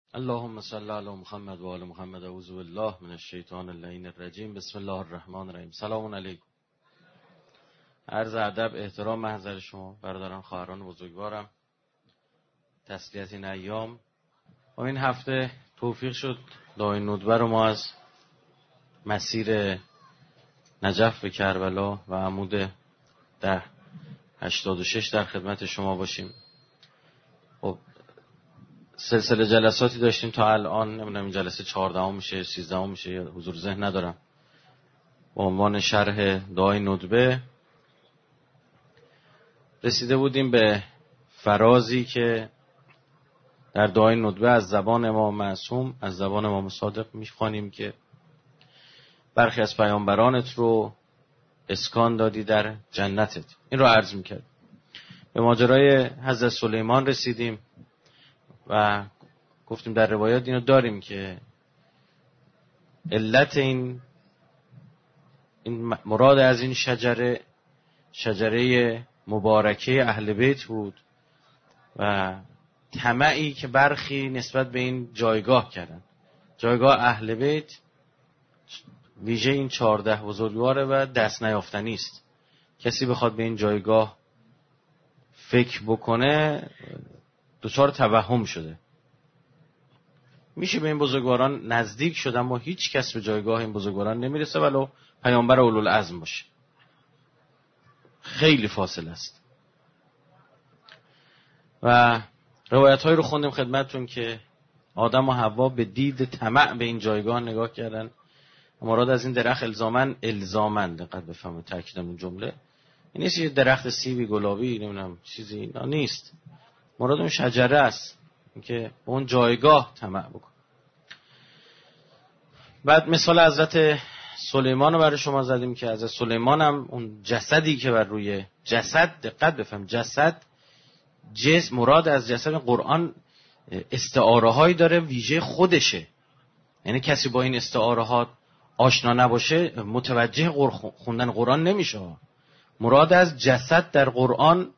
اللهم صل علی محمد و آل محمد. اعوذ بالله من الشیطان اللعین الرجیم. بسم الله الرحمن الرحیم. سلام علیکم. عرض ادب، احترام محضر شما برادران، خواهران بزرگوارم. تسلیت این ایام. این هفته توفیق شد داعی ندبه رو ما از مسیر نجف به کربلا و عمود 86 در خدمت شما باشیم. خب سلسله جلساتی داشتیم تا الان، نمیدونم این جلسه 14 میشه 13 میشه یا حضور ذهن ندارم، با عنوان شرح داعی ندبه. رسیده بودیم به فرازی که در داعی ندبه از زبان امام معصوم، از زبان امام صادق میخوانیم که برخی از پیامبرانت رو اسکان دادی در جنتت. این رو عرض میکرد. به ماجرای حضرت سلیمان رسیدیم و گفتیم در روایات اینو داریم که علت این مراد از این شجره مبارکه اهل بیت بود و طمعی که برخی نسبت به این جایگاه کردن. جایگاه اهل بیت ویژه این 14 بزرگواره و دست نیافتنی است. کسی بخواد به این جایگاه فکر بکنه دچار توهم شده. میشه به این بزرگواران نزدیک شد اما هیچ کس به جایگاه این بزرگواران نمیرسه ولو پیامبر اولوالعزم باشه. خیلی فاصله است. و روایت هایی رو خوندیم خدمتتون که آدم و حوا به دید طمع به این جایگاه نگاه کردن. مراد از این درخت الزاماً دقت بفهمید، تاکیدم این جمله این نیست یه درخت سیبی گلابی نمیدونم چیزی اینا نیست. مراد اون شجره است که اون جایگاه طمع بکن. بعد مثال حضرت سلیمان رو برای شما زدیم که حضرت سلیمان هم اون جسدی که بر روی جسد، دقت بفهم، جسد جسم، مراد از جسد قرآن استعاره هایی داره ویژه خودشه. یعنی کسی با این استعاره ها آشنا نباشه متوجه خوندن قرآن نمیشه. مراد از جسد در قرآن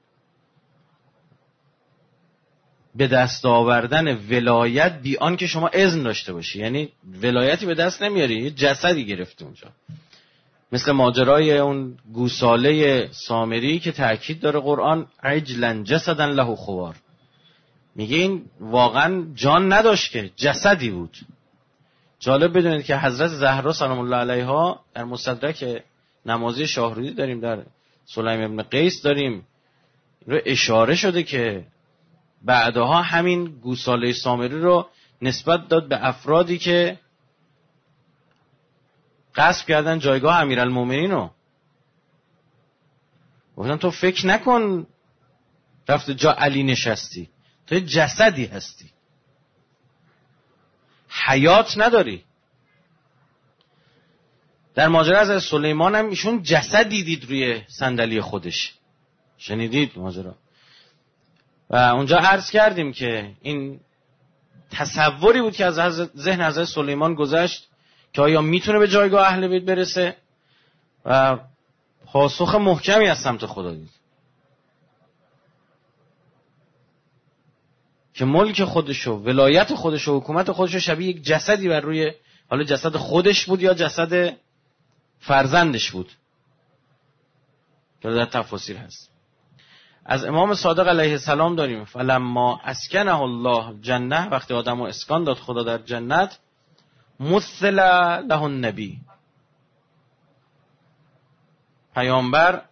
به دست آوردن ولایت بی آن که شما اذن داشته باشی. یعنی ولایتی به دست نمیاری، یه جسدی گرفتی اونجا. مثل ماجرای اون گوساله سامری که تأکید داره قرآن، عجلا جسدن له خوار. میگه این واقعا جان نداشت که جسدی بود. جالب بدونید که حضرت زهرا سلام الله علیها در مستدرک نمازی شاهرودی داریم، در سلیم ابن قیس داریم، رو اشاره شده که بعدها همین گوساله سامری رو نسبت داد به افرادی که غصب کردن جایگاه امیرالمومنین رو. گفتن تو فکر نکن رفته جا علی نشستی، تو جسدی هستی، حیات نداری. در ماجرا از سلیمان هم ایشون جسدی دید روی صندلی خودش. شنیدید ماجرا؟ و اونجا عرض کردیم که این تصوری بود که از ذهن حضرت سلیمان گذشت که آیا میتونه به جایگاه اهل بیت برسه و پاسخ محکمی از سمت خدا دید که ملک خودشو، ولایت خودشو، حکومت خودشو شبیه یک جسدی بر روی، حالا جسد خودش بود یا جسد فرزندش بود که در تفاسیر هست. از امام صادق علیه السلام داریم فلما اسکنه الله جنه، وقتی آدمو اسکان داد خدا در جنت، مثل له النبی، پیامبر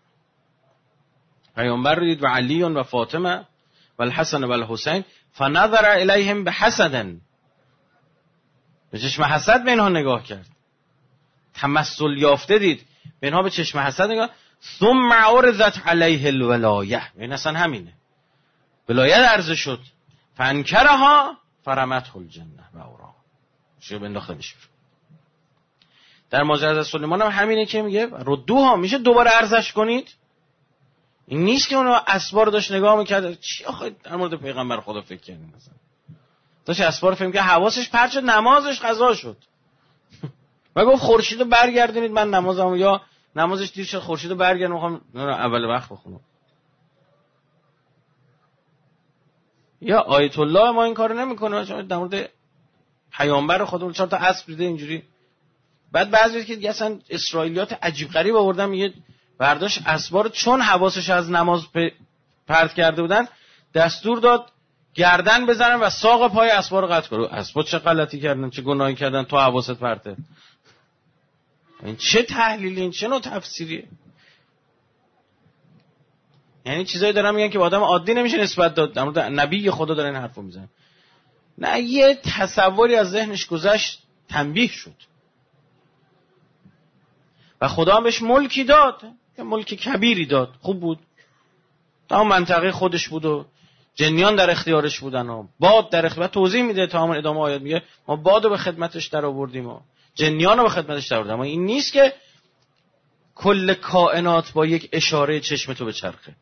رو دید و علی و فاطمه و الحسن و الحسین، فنظر الیهم بحسدن، به چشم حسد به اینها نگاه کرد، تمثل یافته دید به اینها، به چشم حسد نگاه. ثم عرضت علیه الولایه، این اصلا همینه، ولایت عرضه شد، فانکرها فرمته الجنه و اورا، چه بنداختش. در ماجرا از سلیمان هم همینه که میگه ردوها، میشه دوباره عرضش کنید. این نیست که اونو اسبار داشت نگاه میکرد چی آخه در مورد پیغمبر خدا فکر کردین، مثلا داشت اسبار فهم که حواسش پرت شد، نمازش قضا شد و گفت خورشیدو برگردونید من نمازمو، یا نمازش دیر شد خورشیدو برگردون میخوام اول وقت بخونم. یا آیت الله ما این کارو نمیکنه، چون در مورد پیامبر خودمون 4 تا اسب دیده اینجوری. بعد بعضی که دیگه اصلا اسرائیلیات عجیب غریب آوردن، میگه برداشت اسبا رو چون حواسش از نماز پرت کرده بودن دستور داد گردن بزنن و ساق پای اسبا رو قطع کنن. اسبا چه غلطی کردن، چه گناهی کردن تو حواست پرته؟ این چه تحلیلی، این چه نوع تفسیریه؟ یعنی چیزایی دارن میگن که با آدم عادی نمیشه نسبت داد، در مورد نبی خدا دارن این حرفو میزنن. نه، یه تصوری از ذهنش گذشت، تنبیه شد و خدا هم بهش ملکی داد، یه ملک کبیری داد، خوب بود، تا منطقه خودش بود و جنیان در اختیارش بودن و باد در اختیار. توضیح میده تا همون ادامه آیات میگه ما بادو به خدمتش در آوردیم و جنیانو به خدمتش در آوردیم. اما این نیست که کل کائنات با یک اشاره چشم تو به چرخه.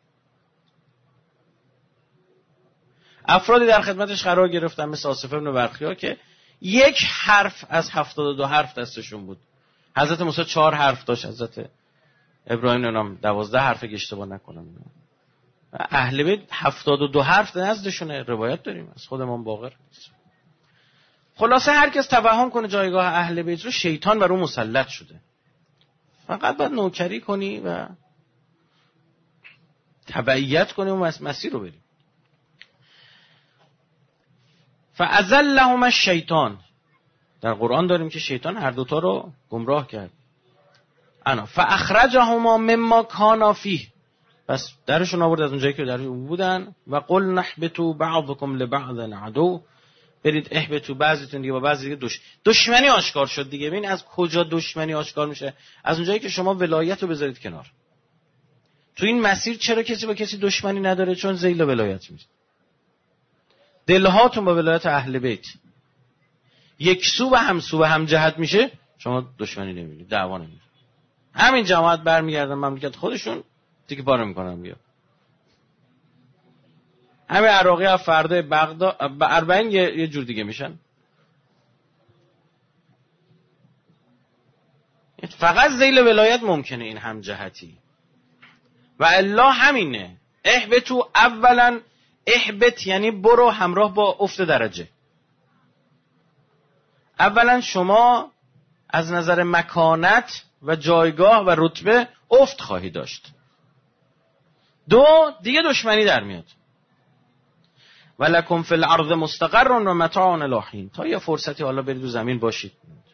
افرادی در خدمتش قرار گرفتن مثل آصف ابن برخیا که یک حرف از 72 حرف دستشون بود. حضرت موسی 4 حرف داشت، حضرت ابراهیم نام 12 حرف اگه اشتباه نکنم. اهل بیت 72 حرف نزدشونه، روایت داریم از خود امام باقر. خلاصه هر کس توهم کنه جایگاه اهل بیت رو، شیطان بر اون مسلط شده. فقط باید نوکری کنی و تبعیت کنی و مسیر رو بریم. فأزلهما الشیطان، در قرآن داریم که شیطان هر دوتا رو گمراه کرد. فاخرجهما مما کانا فیه، پس درشون آورد از اونجایی که در اون بودن. و قل نحبتوا بعضکم لبعض عدو، برید احبتوا، بعضیتون دیگه با بعضی دیگه دشمنی آشکار شد دیگه. ببین از کجا دشمنی آشکار میشه؟ از اونجایی که شما ولایت رو بذارید کنار. تو این مسیر چرا کسی با کسی دشمنی نداره؟ چون ذیل ولایت میشه. دلهاتون با ولایت اهل بیت یک سو و همسو و هم جهت میشه، شما دشمنی نمیبینید، دعوا نمیبینید. همین جماعت برمیگردن مملکت خودشون، دیگه پاره میکنن بیا. همین عراقی ها فردا بغداد اربعین یه جور دیگه میشن. فقط ذیل ولایت ممکنه این هم جهتی. و الا همینه. احبتو اولا، احبت یعنی برو همراه با افت درجه. اولا شما از نظر مکانت و جایگاه و رتبه افت خواهی داشت. دو، دیگه دشمنی در میاد. ولکم فی الارض مستقر و متاع الی حین، تا یه فرصتی حالا برید تو زمین باشید.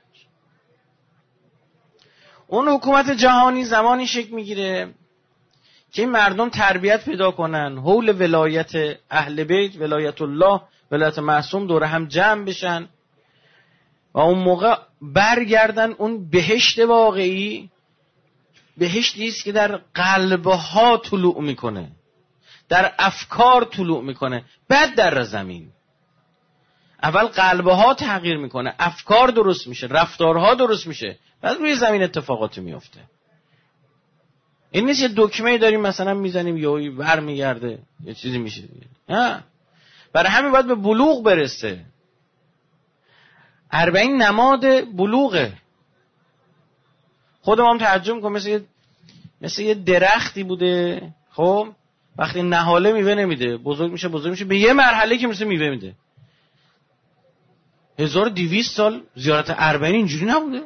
اون حکومت جهانی زمانی شکل میگیره که این مردم تربیت پیدا کنن، حول ولایت اهل بیت، ولایت الله، ولایت معصوم دور هم جمع بشن و اون موقع برگردن اون بهشت واقعی. بهشتی است که در قلبها طلوع میکنه، در افکار طلوع میکنه، بعد در زمین. اول قلبها تغییر میکنه، افکار درست میشه، رفتارها درست میشه، بعد روی زمین اتفاقاتی میفته. این نیست یه دکمه داریم مثلا میزنیم یهویی برمیگرده یه چیزی میشه دیگه. برای همین باید به بلوغ برسه. 40 نماد بلوغه. خودم هم تعجب میکنم، مثل یه درختی بوده، خب وقتی نهاله میوه نمیده، بزرگ میشه به یه مرحله که مثل میوه میده. 1200 سال زیارت 40 اینجوری نبوده.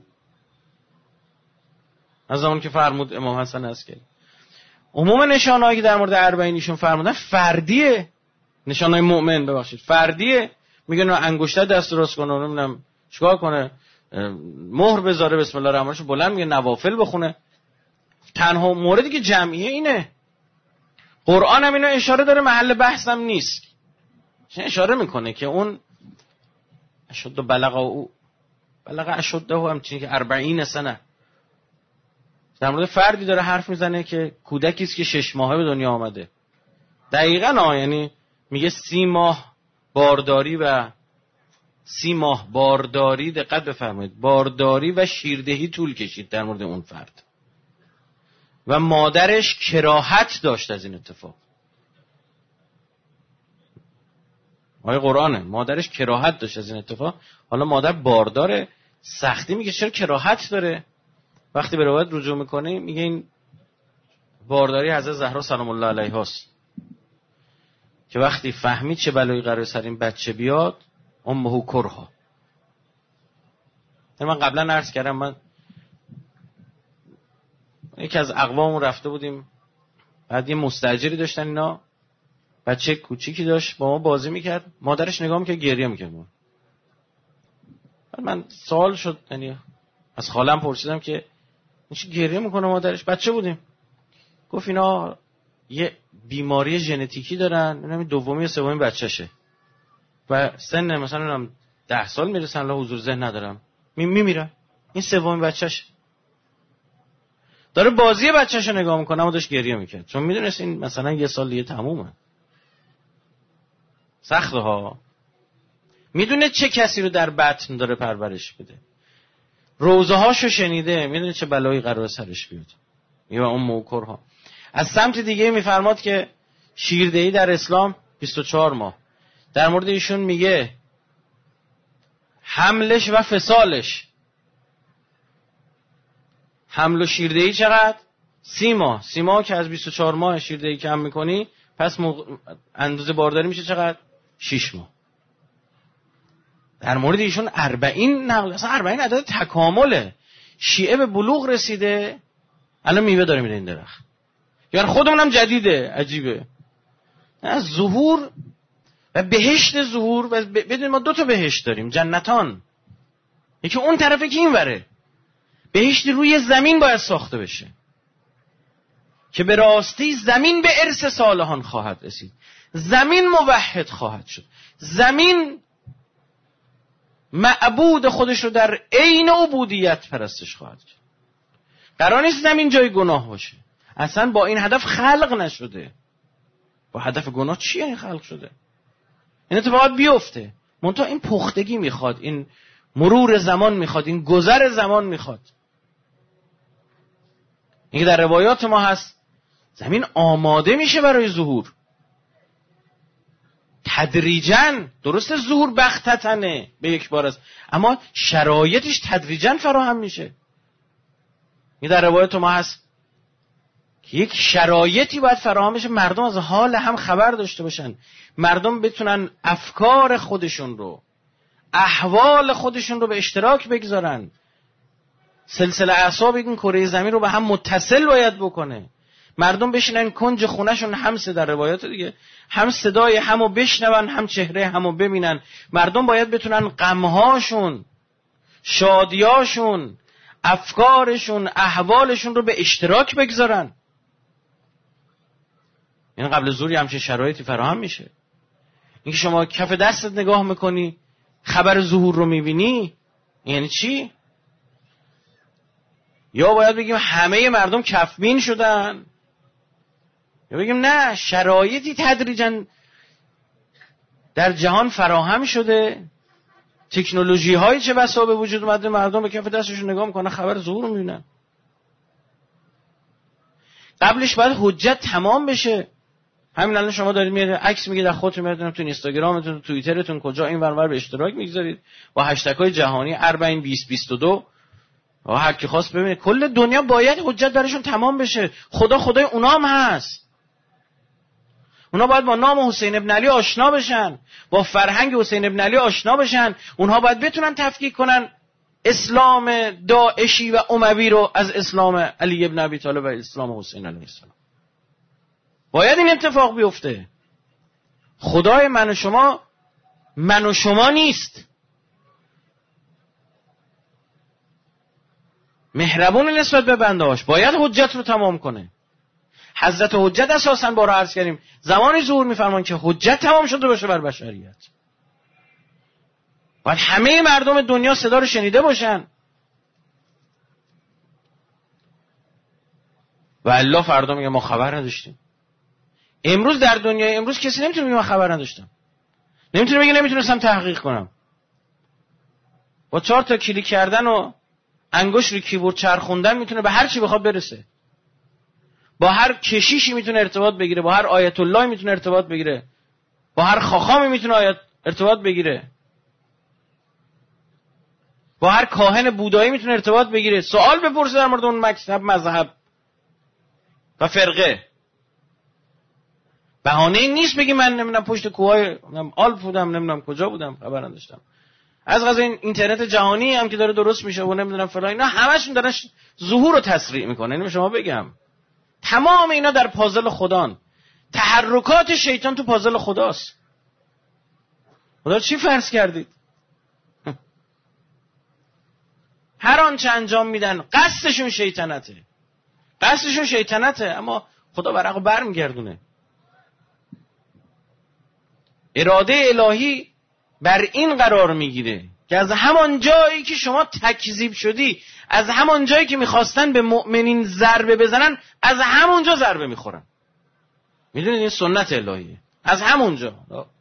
از زمان که فرمود امام حسن عسکری. عموم نشانه‌هایی که در مورد 40 ایشون فرمودن فردیه. نشانه‌های مؤمن ببخشید فردیه. میگن انگشتر دست راست کنه، نمیدونم چیکار کنه، مهر بذاره، بسم الله الرحمن الرحیم بلند میگه، نوافل بخونه. تنها موردی که جمعیه اینه. قرآن هم اینو اشاره داره، محل بحثم نیست. اشاره میکنه که اون اشد بلغ اشده هم چیزی که 40 سنه در مورد فردی داره حرف میزنه که کودکی است که 6 ماهه به دنیا آمده. دقیقاً یعنی میگه 30 ماه بارداری و 30 ماه بارداری، دقت بفرمایید، بارداری و شیردهی طول کشید در مورد اون فرد و مادرش کراهت داشت از این اتفاق. آیه قرآنه، مادرش کراهت داشت از این اتفاق. حالا مادر بارداره، سختی میگه چرا کراهت داره؟ وقتی به روایت رجوع میکنه میگه این بارداری حضرت زهرا سلام الله علیها است که وقتی فهمید چه بلایی قراره سر این بچه بیاد، امه کرها، من قبلا عرض کردم، من یکی از اقوامون رفته بودیم، بعد یه مستاجری داشتن اینا، بچه کوچیکی داشت با ما بازی میکرد، مادرش نگاه میکرد گریه میکرد. من سوال شد، یعنی از خالم پرسیدم که چی گریه میکنه مادرش؟ بچه بودیم. گفت اینا یه بیماری ژنتیکی دارن، اینا دومی یا سومی بچه‌شه و سن مثلا 10 سال میرسن، الله حضور ذهن ندارم، میمیرن. این سومی بچه‌شه. داره بازی بچه‌شو نگاه میکنه و داشت گریه میکرد، چون میدونست این مثلا یه سال دیگه تمومه. سخته ها. میدونه چه کسی رو در بطن داره پرورش بده، روزه هاشو شنیده، میدونه چه بلایی قرار سرش بیاد. یا اون موکرها. از سمت دیگه میفرماد که شیردهی در اسلام 24 ماه. در مورد ایشون میگه حملش و فسالش، حمل و شیردهی چقدر؟ 30 ماه. 30 ماه که از 24 ماه شیردهی کم میکنی، پس اندازه بارداری میشه چقدر؟ 6 ماه. در مورد ایشون 40 نقل، اصلا 40 عدد تکامله. شیعه به بلوغ رسیده، الان میوه داره میره این درخت. یعنی خودمونم جدیده، عجیبه. از ظهور و بهشت ظهور، و بدون ما 2 تا بهشت داریم، جنتان. یکی اون طرفه که این وره. بهشت روی زمین باید ساخته بشه که به راستی زمین به ارث صالحان خواهد رسید، زمین موحد خواهد شد، زمین معبود خودش رو در عین عبودیت پرستش خواهد کرد. قرار نیست زمین جای گناه باشه، اصلا با این هدف خلق نشده. با هدف گناه چیه این خلق شده؟ این اتفاقات بیفته، منتها این پختگی میخواد، این مرور زمان میخواد، این گذر زمان میخواد. این در روایات ما هست زمین آماده میشه برای ظهور تدریجاً. درسته ظهور بختتنه به یک بار است، اما شرایطش تدریجاً فراهم میشه. این در روایات ما هست که یک شرایطی باید فراهم بشه، مردم از حال هم خبر داشته باشن، مردم بتونن افکار خودشون رو، احوال خودشون رو به اشتراک بگذارن. سلسله اعصاب این کره زمین رو به هم متصل باید بکنه. مردم بشینن کنج خونهشون، هم در روایات دیگه، هم صدای همو بشنون، هم چهره همو ببینن. مردم باید بتونن غمهاشون، شادیاشون، افکارشون، احوالشون رو به اشتراک بگذارن. این قبل ظهور همچین شرایطی فراهم میشه. اینکه شما کف دستت نگاه میکنی خبر ظهور رو میبینی، یعنی چی؟ یا باید بگیم همه مردم کفبین شدن، یا بگیم نه، شرایطی تدریجاً در جهان فراهم شده، تکنولوژی هایی چه بسا به وجود اومده، مردم به کف دستشون نگاه میکنن خبر ظهور رو میبینن. قبلش باید حجت تمام بشه. همین الان شما دارید میاد عکس میگید از خودتون، میادید تو اینستاگرامتون، تو توییترتون، کجا این ور به اشتراک میگذارید با هشتگ‌های جهانی 40 20 22 و هر کی خواست ببینه. کل دنیا باید حجت براشون تمام بشه. خدای اونا هم هست. اونا باید با نام حسین ابن علی آشنا بشن، با فرهنگ حسین ابن علی آشنا بشن. اونها باید بتونن تفکیک کنن اسلام داعشی و اموی رو از اسلام علی ابن ابی طالب و اسلام حسین علیه السلام. باید این اتفاق بیفته. خدای من و شما نیست. مهربون نسبت به بندهاش، باید حجت رو تمام کنه. حضرت حجت اساساً بارا عرض کردیم زمانی ظهور میفرمان که حجت تمام شده باشه بر بشریت. باید همه مردم دنیا صدا رو شنیده باشن. و الله فردا میگه ما خبر نداشتیم. امروز در دنیای امروز کسی نمیتونه بگه من خبر نداشتم. نمیتونه بگه نمیتونستم تحقیق کنم. با 4 تا کلیک کردن و انگشت روی کیبورد چرخوندن میتونه به هر چی بخواد برسه. با هر کشیشی میتونه ارتباط بگیره، با هر آیت الله میتونه ارتباط بگیره، با هر خاخامی میتونه ارتباط بگیره، با هر کاهن بودایی میتونه ارتباط بگیره، سوال بپرسه در مورد اون مذهب و فرقه. بهانه این نیست بگی من نمیدونم پشت کوههای آلپ بودم، نمیدونم کجا بودم، خبر نداشتم. از قضا این اینترنت جهانی هم که داره درست میشه و نمیدونم فلان، اینا همشون دارن ظهور رو تسریع میکنه. اینو به شما بگم تمام اینا در پازل خدان. تحرکات شیطان تو پازل خداست. خدا چی فرض کردید؟ هر آنچه انجام میدن قصدشون شیطنته، اما خدا ورقو برمیگردونه. اراده الهی بر این قرار میگیره که از همان جایی که شما تکذیب شدی، از همان جایی که میخواستن به مؤمنین ضربه بزنن، از همونجا ضربه میخورن. میدونید این سنت الهیه. از همونجا.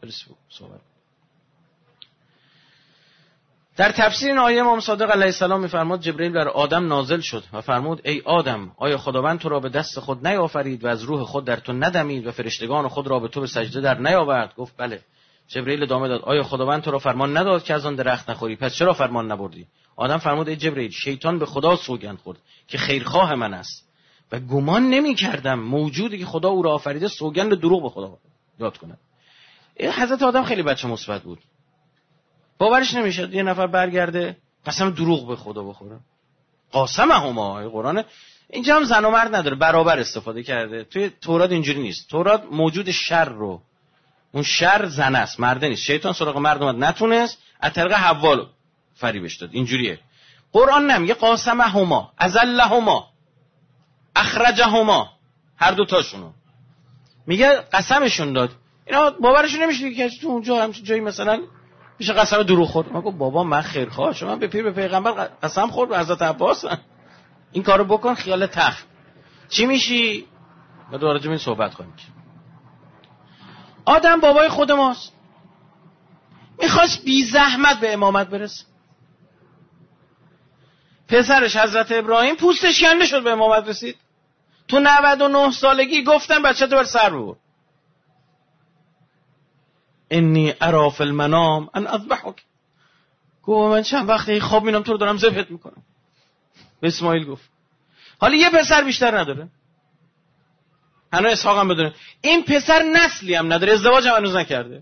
در تفسیر این آیه امام صادق علیه السلام میفرماد جبرئیل بر آدم نازل شد و فرمود ای آدم، آیا خداوند تو را به دست خود نیافرید و از روح خود در تو ندمید و فرشتگان خود را به تو به سجده در نیاورد؟ گفت بله. جبرئیل ادامه داد آیا خداوند تو را فرمان نداد که از آن درخت نخوری؟ پس چرا فرمان نبردی؟ آدم فرمود ای جبرئیل، شیطان به خدا سوگند خورد که خیرخواه من است و گمان نمی‌کردم موجودی که خدا او را آفریده سوگند دروغ به خدا یاد کند. حضرت آدم خیلی بچه مثبت بود. باورش نمیشد یه نفر برگرده قسم دروغ به خدا بخوره. قاسمهما قرآن اینجا هم زن و مرد نداره، برابر استفاده کرده. توی تورات اینجوری نیست. تورات موجود شر رو، اون شر زن است، مرد نیست. شیطان سراغ مرد اومد نتونست، از طریق حوا فریبش داد. اینجوریه. قرآن نمیگه قاسمهما، ازلهما، اخرجهما، هر دو تاشونو میگه قسمشون داد. اینا باورشون نمیشه که تو اونجا همچین جایی مثلا میشه قسم دروغ خورد. من گفتم بابا من خیرخواه شما به پیر به پیغمبر قسم خورد و حضرت عباس این کارو بکن خیال تخت چی میشی؟ ما دوباره جمعین صحبت کنیم. آدم بابای خود ماست، میخواست بی زحمت به امامت برسه. پسرش حضرت ابراهیم پوستش کنده شد به امامت رسید. تو 99 سالگی گفتن بچه تو بر سر ببر. انی ارا فی المنام ان اذبحک. گفت من چند وقتی خواب میبینم تو رو دارم ذبحت میکنم. به اسماعیل گفت. حالا یه پسر بیشتر نداره. هنوز اسحاق هم بدونه. این پسر نسلی هم نداره، ازدواج هم هنوز نکرده.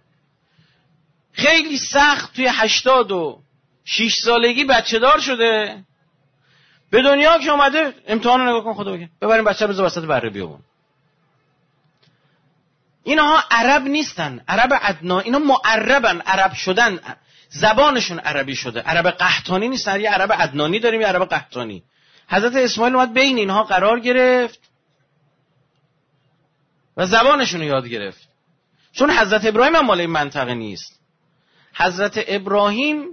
خیلی سخت توی 86 سالگی بچه دار شده. به دنیا که اومده امتحان رو نگاه کن خدا بگه ببریم بچه رو بذار وسط بره بیابون. اینها عرب نیستن، عرب ادنا، اینا معربن، عرب شدن، زبانشون عربی شده. عرب قحطانی نیستن، یه عرب ادنانی داریم یه عرب قحطانی. حضرت اسماعیل اومد بین اینها قرار گرفت و زبانشون رو یاد گرفت. چون حضرت ابراهیم هم مال این منطقه نیست. حضرت ابراهیم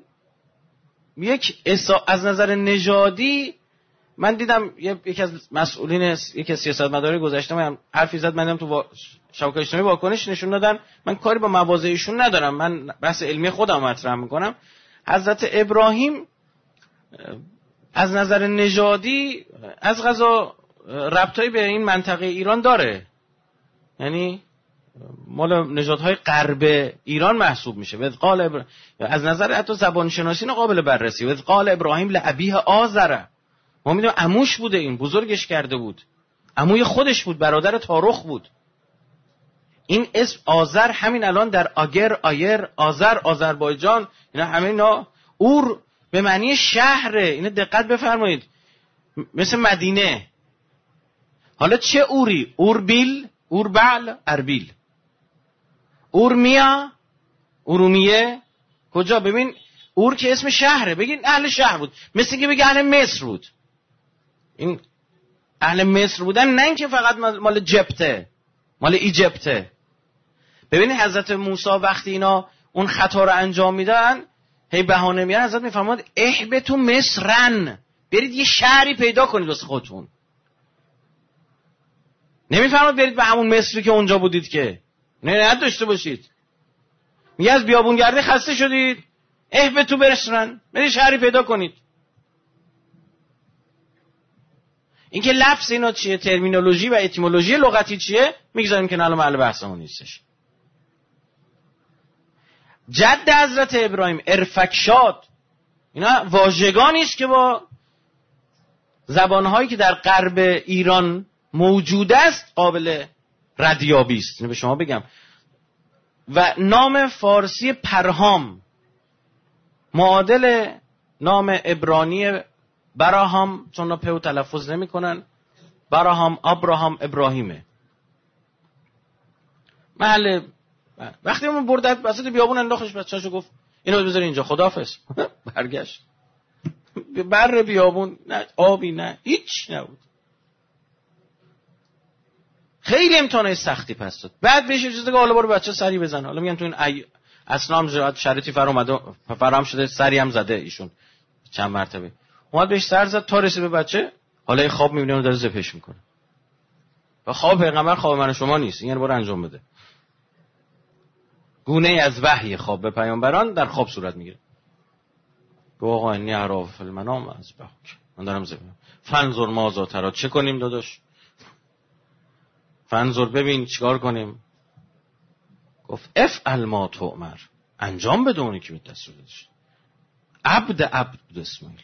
از نظر نژادی من دیدم یکی از مسئولین یکی از سیاستمدارای گذشته من حرفی زد، من دیدم تو شبکه‌های اجتماعی واکنش نشون دادن. من کاری با مواضع ایشون ندارم، من بحث علمی خودم مطرح میکنم. حضرت ابراهیم از نظر نژادی از قضا ربطایی به این منطقه ایران داره، یعنی مال نژادهای غرب ایران محسوب میشه. از نظر حتی زبان شناسی نه قابل بررسی. و قال ابراهیم لابیه آزر، ما میدونم عموش بوده، این بزرگش کرده بود، عموی خودش بود، برادر تارخ بود. این اسم آذر همین الان در آیر، آذر، آذربایجان، اینا همه اینا اور به معنی شهره. اینو دقت بفرمایید، مثل مدینه. حالا چه اوری؟ اوربیل، اوربعل، اربیل، اورمیا، ارومیه. کجا؟ ببین اور که اسم شهره، بگین اهل شهر بود، مثل که بگی اهل مصر بود. این اهل مصر بودن نه اینکه فقط مال جبته، مال ایجپته. ببینید حضرت موسی وقتی اینا اون خطا رو انجام میدن هی بهانه میارن، حضرت میفرماد اهبطوا مصرن، برید یه شهری پیدا کنید واسه خودتون. نمیفرماد برید به همون مصری که اونجا بودید که نه داشته باشید. میگه از بیابونگردی خسته شدید اهبطوا برسرن، برید شهری پیدا کنید. اینکه لفظ اینا چیه، ترمینولوژی و اتیمولوژی لغتی چیه میگذاریم که الان محل بحثمون نیستش. جد حضرت ابراهیم ارفکشاد، اینا واژگانی است که با زبانهایی که در غرب ایران موجود است قابل ردیابی است. اینو به شما بگم. و نام فارسی پرهام، معادل نام عبرانی براهام، چون پیو تلفظ نمی کنن، براهام، ابراهام، ابراهیمه. محل وقتی اون برد وسط بیابون انداختش بچه‌شو، گفت اینو بذار اینجا، خداحافظ. برگشت بر بیابون، نه آبی نه هیچ نبود. خیلی امتحانای سختی پس داد. بعد بهش اجازه داد حالا برو بچه سری بزن. حالا میگن تو این اصلا شرطی فرام شده، سری هم زده ایشون چند مرتبه. اومد بهش سر زد تا رسید به بچه. حالا این خواب میبینه اون داره ذبحش میکنه. و خواب پیغمبر خواب من و شما نیست، این برو انجام بده. گونه ای از وحی خواب به پیامبران در خواب صورت میگیره. گفت آقا انی اری فی المنام اذبحک، من دارم ذبح. فانظر ماذا تری، چه کنیم داداش؟ فانظر، ببین چیکار کنیم؟ گفت افعل ما تؤمر، انجام بده اونی که بهت دستور داده شد. عبد بود اسماعیل.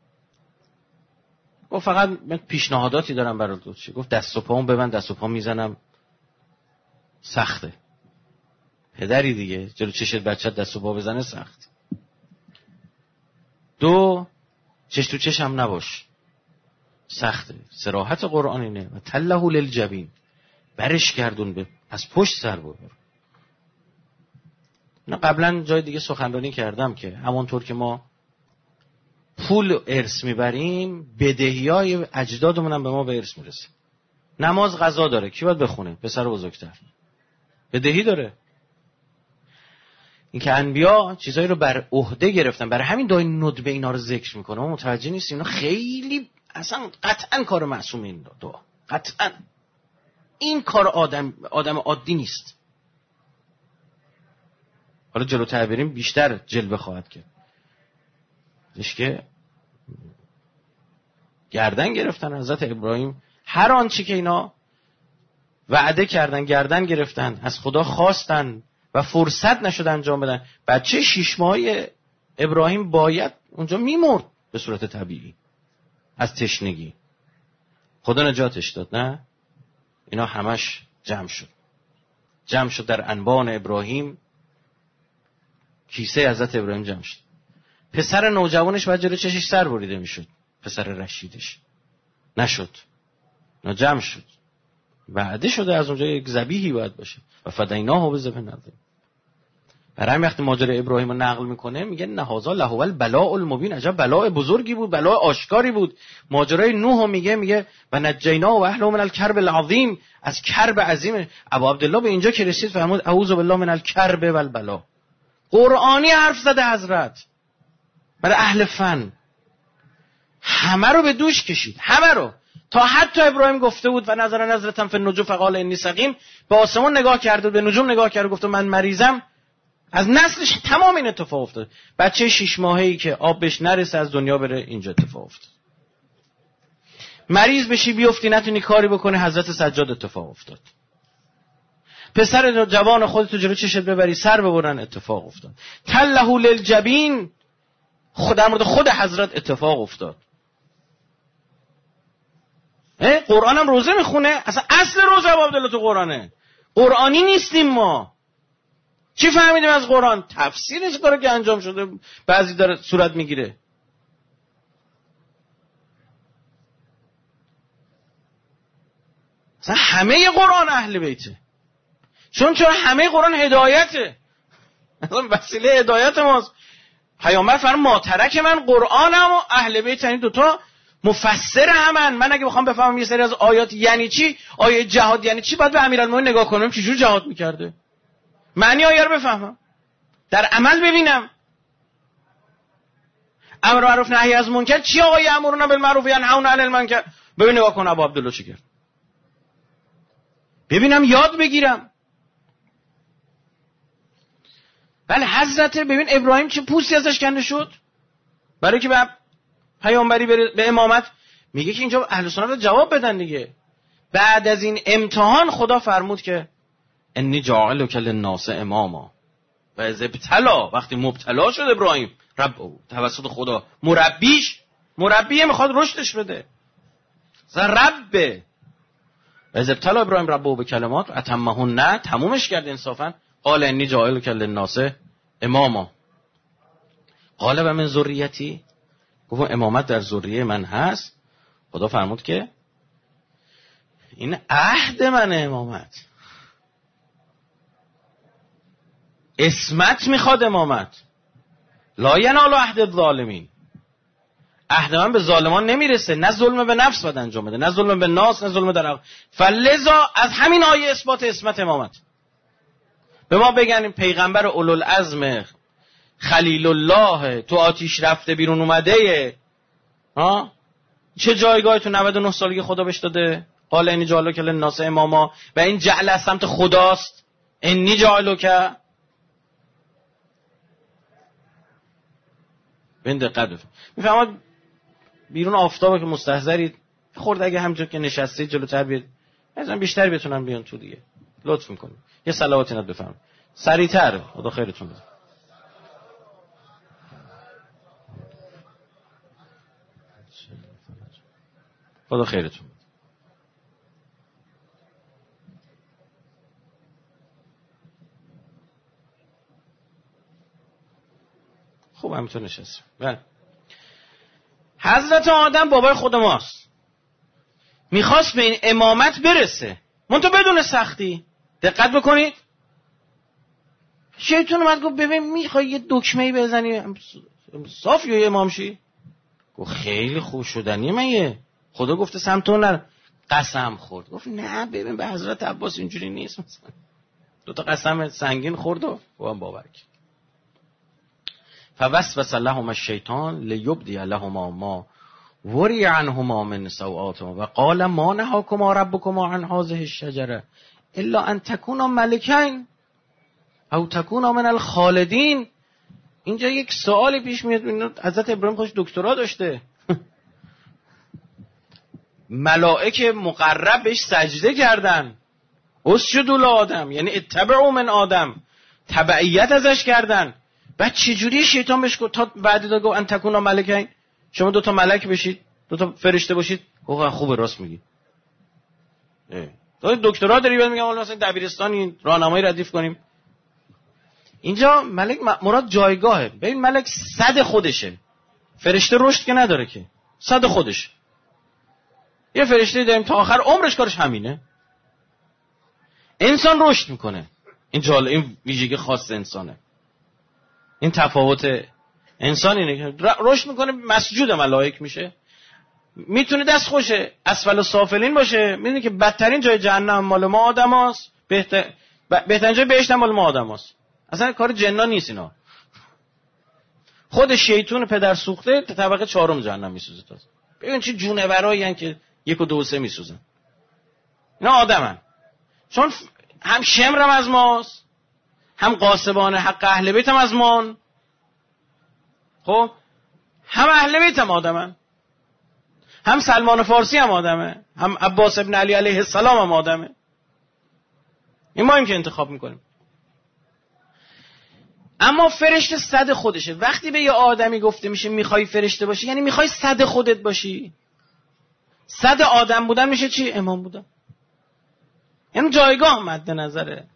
گفت فقط من پیشنهاداتی دارم برات. گفت دست و پامو ببند، دست و پام میزنم سخته. پدری دیگه جلو چشت بچت دست و پا بزنه سخت. 2 چش تو چش هم نباش، سخته. صراحت قرآن اینه و تله للجبین، برش گردون، به از پشت سر ببر. نه قبلا جای دیگه سخنرانی کردم که همونطور که ما پول ارث میبریم، بدهیای اجدادمون هم به ما به ارث میرسه. نماز قضا داره، کی باید بخونه؟ پسر بزرگتر. بدهی داره. این که انبیا چیزایی رو بر عهده گرفتن، برای همین دای ندبه اینا رو ذکر میکنه. ما متوجه نیستیم اینا خیلی اصلا قطعا کار معصوم این دعا، قطعا این کار آدم عادی نیست. حالا جلوتر بریم بیشتر جلوه خواهد کرد. که گردن گرفتن حضرت ابراهیم، هر آنچه که اینا وعده کردن گردن گرفتن، از خدا خواستن و فرصت نشد انجام بدن. بچه 6 ماهه ابراهیم باید اونجا میمرد به صورت طبیعی از تشنگی. خدا نجاتش داد. نه، اینا همش جمع شد در انبان ابراهیم. کیسه حضرت ابراهیم جمع شد. پسر نوجوانش باید جلو چشش سر بریده میشد، پسر رشیدش نشد، جمع شد. وعده شده از اونجا یک ذبیحی باید باشه و فدیناه بذبح عظیم. برای همین وقتی ماجرای ابراهیم رو نقل میکنه میگه نهازا لهو البلاء المبین، عجب بلاء بزرگی بود، بلاء آشکاری بود. ماجرای نوح میگه و نجینا و اهله من الکرب العظیم، از کرب عظیم. ابو عبدالله به اینجا که رسید فرمود اعوذ بالله من الکرب والبلاء. قرآنی حرف زده حضرت برای اهل فن، همه رو به دوش کشید، همه رو. تا حتی ابراهیم گفته بود و نظرتم فی النجوم فقال انی سقیم، به آسمان نگاه کرد و به نجوم نگاه کرد و گفت من مریضم. از نسلش تمام این اتفاق افتاد. بچه 6 ماهه‌ای که آب بهش نرسه از دنیا بره، اینجا اتفاق افتاد. مریض بشی بیفتی نتونی کاری بکنه، حضرت سجاد اتفاق افتاد. پسر جوان خودتو جلو چشت ببری سر ببرن، اتفاق افتاد. تله للجبین، در مورد خود حضرت اتفاق افتاد. قرآن هم روزه میخونه، اصلا اصل روزه ابو عبدالله تو قرآنه. قرآنی نیستیم ما. چی فهمیدیم از قرآن؟ تفسیرش کاری که انجام شده بعضی داره صورت میگیره. اصلا همه قرآن اهل بیته، چون همه قرآن هدایته، اصلا وسیله هدایت ماست. پیامبر فرمود ما ترک من قرآنم و اهل بیت، یعنی دوتا مفسر همن. من اگه بخوام بفهمم یه سری از آیات یعنی چی، آیه جهاد یعنی چی، باید به امیرالمومنین نگاه کنم چجور جهاد میکرده، معنی آیه رو بفهمم، در عمل ببینم. امر معروف نهی از منکر چی؟ آقای امرون بالمعروف ینهون عن المنکر. ببین نگاه کن ابو عبدالله چی کرد، ببینم یاد بگیرم. بله حضرت ببین ابراهیم چه پوستی ازش کنده شد برای که به پیامبری به امامت. میگه که اینجا اهل سنت جواب بدن دیگه. بعد از این امتحان خدا فرمود که انی جاعلک للناس اماما و از ابتلا، وقتی مبتلا شد ابراهیم رب توسط خدا، مربیه میخواد رشدش بده، رب و از ابتلا ابراهیم ربه به کلمات اتمهن، نه تمومش کرد انصافا. قال انی جاعلک للناس اماما. قال و من ذریتی، گفت امامت در ذریه من هست. خدا فرمود که این عهد من امامت، اسمت میخواد امامت. لا ینال عهد الظالمین، عهد من به ظالمان نمیرسه، نه ظلم به نفس باید انجام بده، نه ظلم به ناس، نه ظلم در فلذا از همین آیه اثبات اسمت امامت. به ما بگن پیغمبر اولوالعزم خلیل الله تو آتیش رفته بیرون اومده، ها چه جایگاهی تو 99 سالگی خدا بهش داده؟ قال انی جعلک للناس اماما، و این جعل از سمت خداست. انی جعلک، ببین دقت بفهم. میفهمید بیرون آفتابه که مستحضرید، خورد اگه همونجا که نشستید جلوتر بیاد مثلا بیشتر بتونن بیان تو دیگه، لطف میکنید یه صلواتی ند بفهم سریعتر. خدا خیرتون بده. خدا خیرتون بده. خوب همینطور نشست. بله. حضرت آدم بابای خود ماست، میخواست به این امامت برسه منتها بدون سختی. دقت بکنید، شیطان اومد گفت ببین میخوای یه دکمه‌ای بزنی صاف یه امام شی؟ گفت خیلی خوب شدنی من، خدا گفته سمت اون نرو. قسم خورد، گفت نه ببین به حضرت عباس اینجوری نیست مثلا. دوتا قسم سنگین خورد و هم باور کرد. فوسوس لهما الشیطان لیبدی لهما ما وری عنهما من سوآتهما و قال ما نهاکما ربکما عن هذه الشجره الا ان تکونا ملکین او تکونا من الخالدین. اینجا یک سوالی پیش میاد. حضرت ابراهیم خودش دکترا داشته. ملائکه مقرب بهش سجده کردن، اسجدوا لآدم، یعنی اتبعوا من آدم، تبعیت ازش کردن. بعد چجوری شیطان بهش گفت تا بعد دا گفت ان تکونا ملکین، شما دوتا ملک بشید، دوتا فرشته باشید. گفت خوبه راست میگی. تو دکترا داری؟ بعد میگم مثلا دبیرستانی راهنمایی ردیف کنیم. اینجا ملک مراد جایگاهه. ببین ملک صد خودشه، فرشته رشد که نداره که، صد خودش. یه فرشته داریم تا آخر عمرش کارش همینه. انسان رشد میکنه، این ویژگی خاص انسانه. این تفاوت انسان اینه که رشد میکنه، مسجود ملائک میشه، میتونه دست خوشه اسفل السافلین باشه. میدونی که بدترین جای جهنم مال ما آدماست، بهترین جای بهشت مال ما آدماست. اصلا کار جنا نیست اینا. خود شیطون پدر سوخته طبقه 4 جهنم میسوزه. تازه ببین چه جونورایی ان که 1 و 2 و 3 میسوزن. اینا آدمن، چون هم شمرم از ماست، هم قاسبان حق اهل بیت هم از مان. خب هم اهل بیت هم آدمن، هم سلمان فارسی هم آدمه، هم عباس ابن علی علیه السلام هم آدمه. این ما این که انتخاب میکنیم. اما فرشته صد خودشه. وقتی به یه آدمی گفته میشه میخوای فرشته باشی، یعنی میخوای صد خودت باشی. صد آدم بودن میشه چی؟ امام بودن. یعنی جایگاه مد نظره.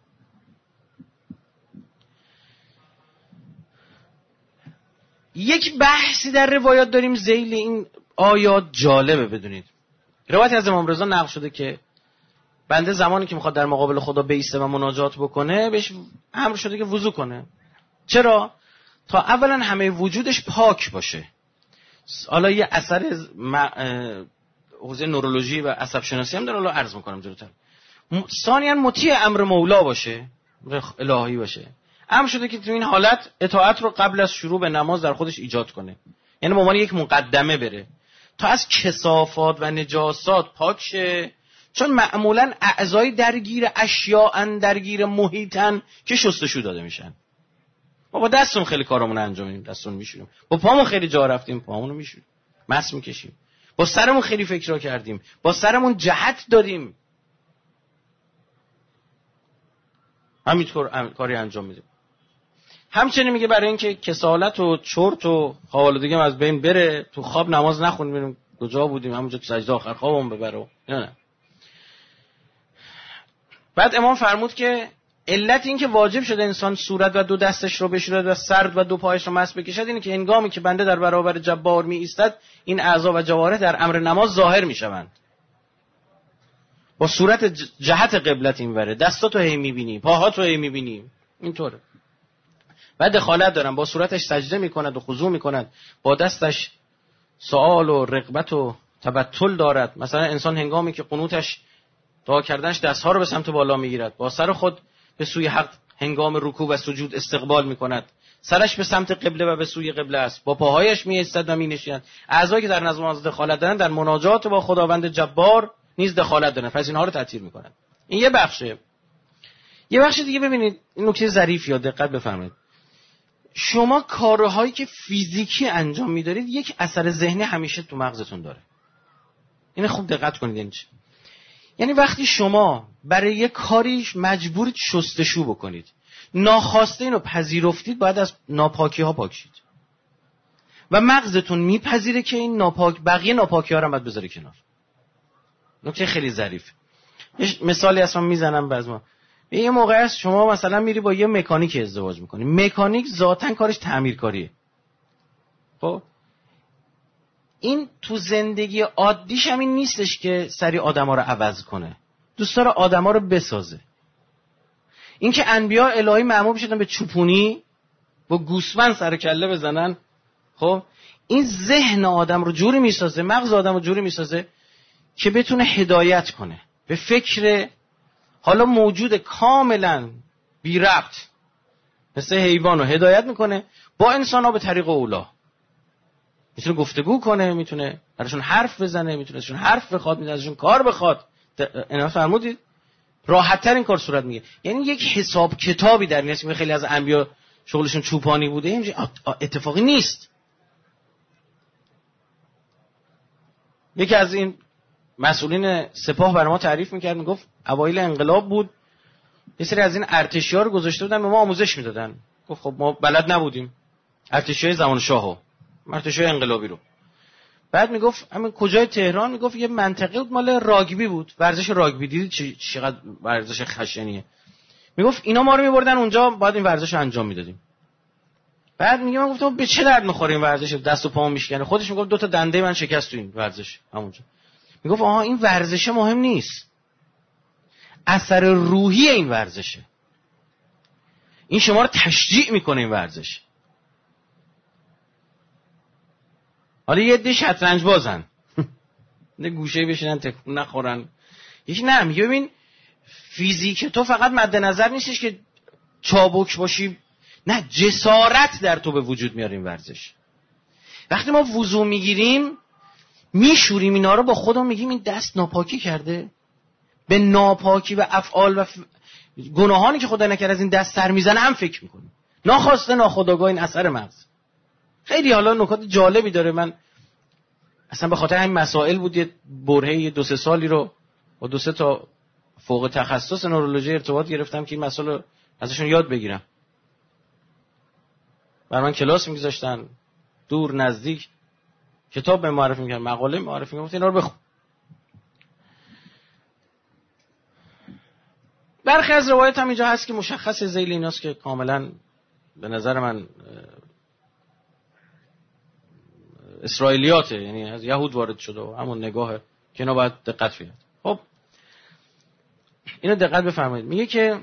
یک بحثی در روایات داریم ذیل این آیات جالبه بدونید. روایت از امام رضا نقل شده که بنده زمانی که میخواد در مقابل خدا بایسته و مناجات بکنه بهش امر شده که وضو کنه. چرا؟ تا اولا همه وجودش پاک باشه. حالا یه اثر حوزه نورولوژی و عصب شناسی هم داره، حالا عرض میکنم جلوتر. ثانیاً مطیع امر مولا باشه، الهی باشه. امر شده که تو این حالت اطاعت رو قبل از شروع به نماز در خودش ایجاد کنه، یعنی به عنوان یک مقدمه بره تا از کثافات و نجاسات پاک شه. چون معمولاً اعضای درگیر اشیاء درگیر محیطن که شستشو داده میشن. ما با دستمون خیلی کارامون انجام میدیم، دستمون میشوریم، با پامون خیلی جا رفتیم پامونو میشوریم، مس میکشیم، با سرمون خیلی فکرها کردیم، با سرمون جهت دادیم، همینطور کاری انجام میدیم. همچنین میگه برای اینکه کسالت و چرت و حوالدگی از بین بره، تو خواب نماز نخونیم بریم کجا بودیم همونجا تو سجده آخر خوابمون ببره. نه. بعد امام فرمود که علت این که واجب شده انسان صورت و دو دستش رو بشورد و سر و دو پایش رو مس بکشد اینه که هنگامی که بنده در برابر جبار می ایستد این اعضا و جوارح در امر نماز ظاهر می شوند. با صورت جهت قبلت اینوره، دستاتو هی میبینی، پاهاتو هی میبینی، اینطوره. بعد دخالت دارن، با صورتش سجده میکند و خضوع میکند، با دستش سؤال و رغبت و تبتل دارد. مثلا انسان هنگامی که قنوتش دعا کردنش دستها رو به سمت بالا میگیرد، با سر خود به سوی حق هنگام رکوع و سجود استقبال میکند، سرش به سمت قبله و به سوی قبله است، با پاهایش میایستد و مینشیند. اعضایی که در نماز دخالت دارن در مناجات با خداوند جبار نیز دخالت دارن، پس اینها رو تطهیر میکنن. این یه بخشه. یه بخش دیگه ببینید، این نکته ظریفی، دقت بفرمایید. شما کارهایی که فیزیکی انجام میدارید یک اثر ذهنی همیشه تو مغزتون داره. اینو خوب دقت کنید. یعنی وقتی شما برای یک کاریش مجبورید شستشو بکنید، ناخواسته اینو پذیرفتید، باید از ناپاکی ها پاکشید و مغزتون میپذیره که این بقیه ناپاکی ها رو باید بذاره کنار. نکته خیلی ظریف. مثالی اصلا میزنم بعضی یه موقع است شما مثلا میری با یه مکانیک ازدواج میکنی. مکانیک ذاتاً کارش تعمیرکاریه. خب این تو زندگی عادیش هم این نیستش که سری آدما رو عوض کنه، دوست داره آدما رو بسازه. این که انبیا الهی مأمور شدن به چوپونی با گوسفند سر کله بزنن، خب این ذهن آدم رو جوری میسازه، مغز آدم رو جوری میسازه که بتونه هدایت کنه به فکر حالا موجود کاملا بی ربط مثل حیوان رو هدایت میکنه با انسان ها به طریق اولا. میتونه گفتگو کنه، میتونه براشون حرف بزنه، میتونه ازشون حرف بخواد، میتونه ازشون کار بخواد. اینا فرمودید راحت تر این کار صورت میگه. یعنی یک حساب کتابی در این هست که خیلی از انبیا شغلشون چوپانی بوده، این اتفاقی نیست. یکی از این مسئولین سپاه برای ما تعریف میکرد، میگفت اوایل انقلاب بود، یه سری از این ارتشی‌ها رو گذاشته بودن به ما آموزش میدادن. گفت خب ما بلد نبودیم، ارتشی‌های زمان شاهو، ارتشی‌های انقلابی رو. بعد میگفت همین کجای تهران، میگفت یه منطقه بود مال راگبی بود، ورزش راگبی. دیدید چقدر ورزش خشنیه. میگفت اینا ما رو میبردن اونجا، بعد این ورزش رو انجام میدادیم. بعد میگه من گفتم به چه درد میخوره این ورزش، دست و پامو میشکنه. خودش میگفت 2 تا دنده من شکست تو این ورزش همونجا. میگفت آها این ورزش مهم نیست، اثر روحی این ورزشه، این شما رو تشجیع میکنه این ورزش. حالا یه عده شطرنج بازن نه گوشه بشینن تکون نخورن، یکی نه میگه ببین فیزیک تو فقط مد نظر نیستش که چابک باشی، نه جسارت در تو به وجود میاره این ورزش. وقتی ما وضو میگیریم میشوریم اینا رو با خودمون، میگیم این دست ناپاکی کرده، به ناپاکی و افعال و گناهانی که خدا نکرده از این دست سر میزنه هم فکر میکنیم، ناخواسته ناخودآگاه. این اثر مغز. خیلی حالا نکات جالبی داره. من اصلا به خاطر همین مسائل بود یه برهه 2-3 سالی رو با 2-3 تا فوق تخصص نورولوژی ارتباط گرفتم که این مسائل رو ازشون یاد بگیرم. برای من کلاس میگذاشتن دور نزدیک، کتاب به معرفی میکردن، مقاله معرفی میکردن، اینا رو بخون. برخی از روایت هم اینجا هست که مشخص ذیل ایناست که کاملا به نظر من اسرائیلیاته، یعنی از یهود وارد شده و همون نگاه که اینا باید دقت بیاد. خب اینو دقت بفرمایید. میگه که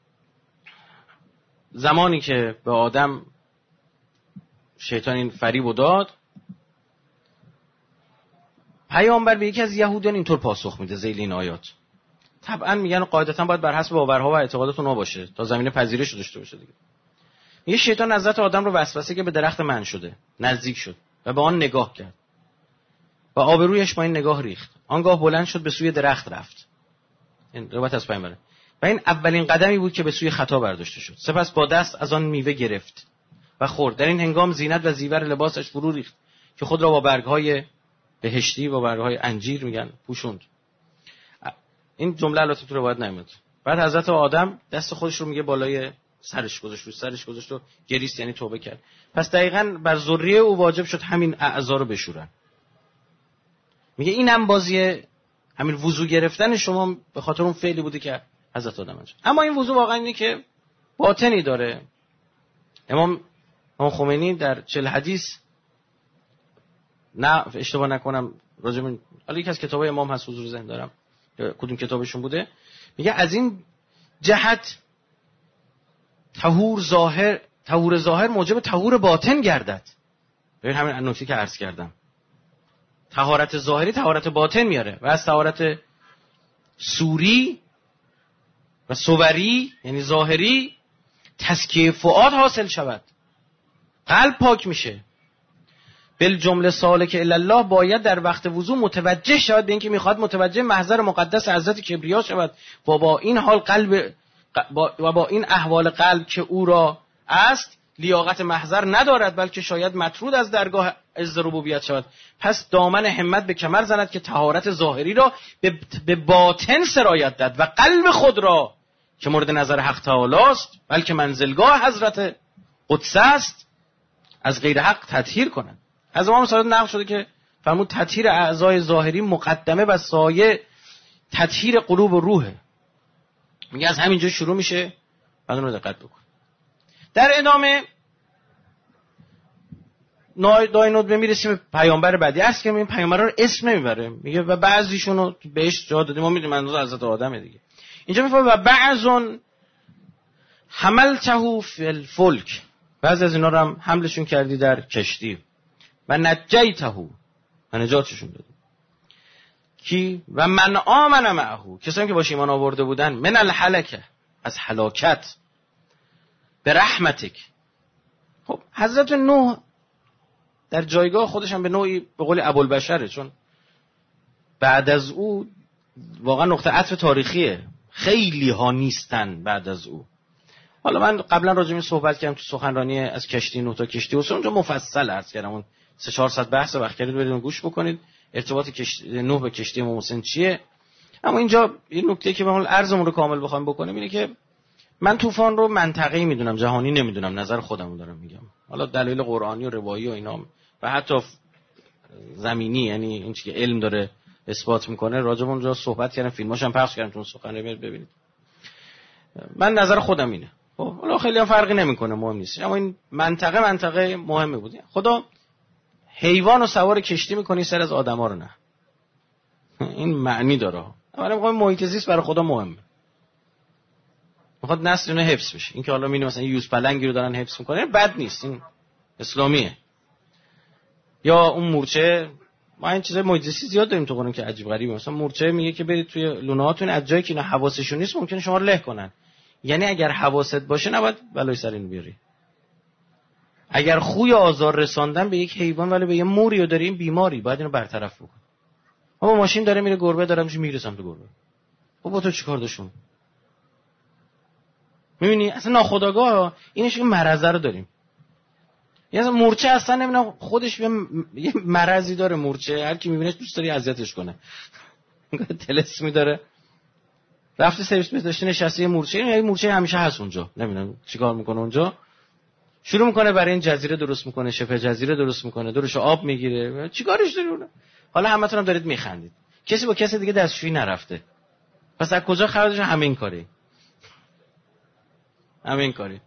زمانی که به آدم شیطان این فریب داد، پیامبر به یکی از یهودیان اینطور پاسخ میده ذیل این آیات. طبعا میگن قاعدتا باید بر حسب باورها و اعتقادات اونها باشه تا زمینه پذیرش داشته باشه دیگه. میگه شیطان حضرت آدم رو وسوسه که به درخت من شده، نزدیک شد و به آن نگاه کرد و آبرویش با این نگاه ریخت. آنگاه بلند شد به سوی درخت رفت. این روایت از پیامبره. و این اولین قدمی بود که به سوی خطا برداشته شد. سپس با دست از آن میوه گرفت و خورد. در این هنگام زینت و زیور لباسش فرو ریخت که خود را با برگ‌های بهشتی و برگ‌های انجیر میگن پوشوند. این جمله البته تو روایت نمیاد. بعد حضرت آدم دست خودش رو میگه بالای سرش گذاشت و گریست، یعنی توبه کرد. پس دقیقاً بر ذریه او واجب شد همین اعضا رو بشورن. میگه اینم بازی همین وضو گرفتن شما به خاطر اون فعلی بوده که حضرت آدم انجام. اما این وضو واقعا اینه که باطنی داره. امام خمینی در 40 حدیث، نه اشتباه نکنم راجع به یکی از کتابای امام هست، حضور ذهن دارم کدوم کتابشون بوده، میگه از این جهت طهور ظاهر موجب طهور باطن گردد. ببین همین نکته که عرض کردم، طهارت ظاهری طهارت باطن میاره و از طهارت صوری و صوری یعنی ظاهری تزکیه فؤاد حاصل شود، قلب پاک میشه. بالجمله سالک الی الله باید در وقت وضو متوجه شود به اینکه میخواد متوجه محضر مقدس حضرت کبریا شود و با این حال قلب و با این احوال قلب که او را است لیاقت محضر ندارد، بلکه شاید مطرود از درگاه عز ربوبیت شود. پس دامن همت به کمر زند که طهارت ظاهری را به باطن سرایت داد و قلب خود را که مورد نظر حق تعالی است بلکه منزلگاه حضرت قدس است از غیر حق تطهیر کند. از امام صادق نقل شده که فرمود تطهیر اعضای ظاهری مقدمه و سایه تطهیر قلوب و روحه. میگه از همینجا شروع میشه، بعد اون رو دقت بکن. در ادامه دای ندبه میرسیم پیامبر بعدی است که این پیامبرا رو اسم نمیبره، میگه و بعضیشون رو بهش جا داده، ما میدونیم منظور حضرت آدمه دیگه. اینجا میفهمه و بعضون حملته فی الفلک، بعضی از اینا رو هم حملشون کردی در کشتی و نجیته و نجاتشون دادی. کی و من آمن معه، کسایی که باش ایمان آورده بودن، من الهلکه از هلاکت، به رحمتک. خب حضرت نوح در جایگاه خودش هم به نوعی به قول ابوالبشره، چون بعد از او واقعا نقطه عطف تاریخیه، خیلی ها نیستن بعد از او. حالا من قبلا راجع به این صحبت کردم تو سخنرانی از کشتی نوح تا کشتی حسین، اونجا مفصل عرض کردم، اون 300-400 بحث وقت کردید برید گوش بکنید ارتباط نوح به کشتی امام حسین چیه. اما اینجا این نکته که بهمون عرضمون رو کامل بخوایم بکنیم اینه که من طوفان رو منطقه‌ای میدونم، جهانی نمیدونم، نظر خودمو دارم میگم. حالا دلایل قرآنی و روایی و اینا و حتی زمینی، یعنی این چیزی که علم داره اثبات میکنه، راجع به اونجا صحبت کردم، فیلماش هم پخش کردم، چون سخنرانی ببینید. من نظر خودم اینه. خب حالا خیلی هم فرقی نمیکنه، مهم نیست، اما این منطقه مهمه بود. خدا حیوانو سوار کشتی میکنه سر از آدما رو نه. این معنی داره. اولا میگم محیط زیست برای خدا مهمه. میخواد نسل اینو حفظ بشه. این که حالا میبینی مثلا یوز پلنگی رو دارن حفظ میکنه بد نیست، این اسلامیه. یا اون مورچه، ما این چیزای محیط زیستی زیاد داریم تو قرآن که عجیب غریبه. مثلا مورچه میگه که برید توی لونه‌هاتون از جایی که اینا حواسشون نیست ممکنه شما رو له کنن. یعنی اگر حواست باشه نباید بلای سر اینو بیاری. اگر خوی آزار رساندن به یک حیوان ولی به یه موری داره این بیماری، باید اینو برطرف بکن. اما ماشین داره میره گربه داره میرسم تو گربه. با تو چیکار داشون؟ میبینی اصلا ناخودآگاه اینش این مرض رو داریم. یعنی مورچه اصلا نمیدونم خودش یه مرضی داره مورچه، هر کی میبینهش دوست داره اذیتش کنه. تلسمی داره. رفته سرویس بهداشتی نشسته یه مورچه همیشه هست اونجا، نمیدونم چیکار میکنه اونجا. شروع میکنه برای این جزیره درست میکنه، شبه جزیره درست میکنه، دورش آب میگیره. چیکارش داری اون؟ حالا همتون هم دارید میخندید. کسی با کسی دیگه دستشویی نرفته. پس از کجا خبرش همین کاری؟ همین کاری.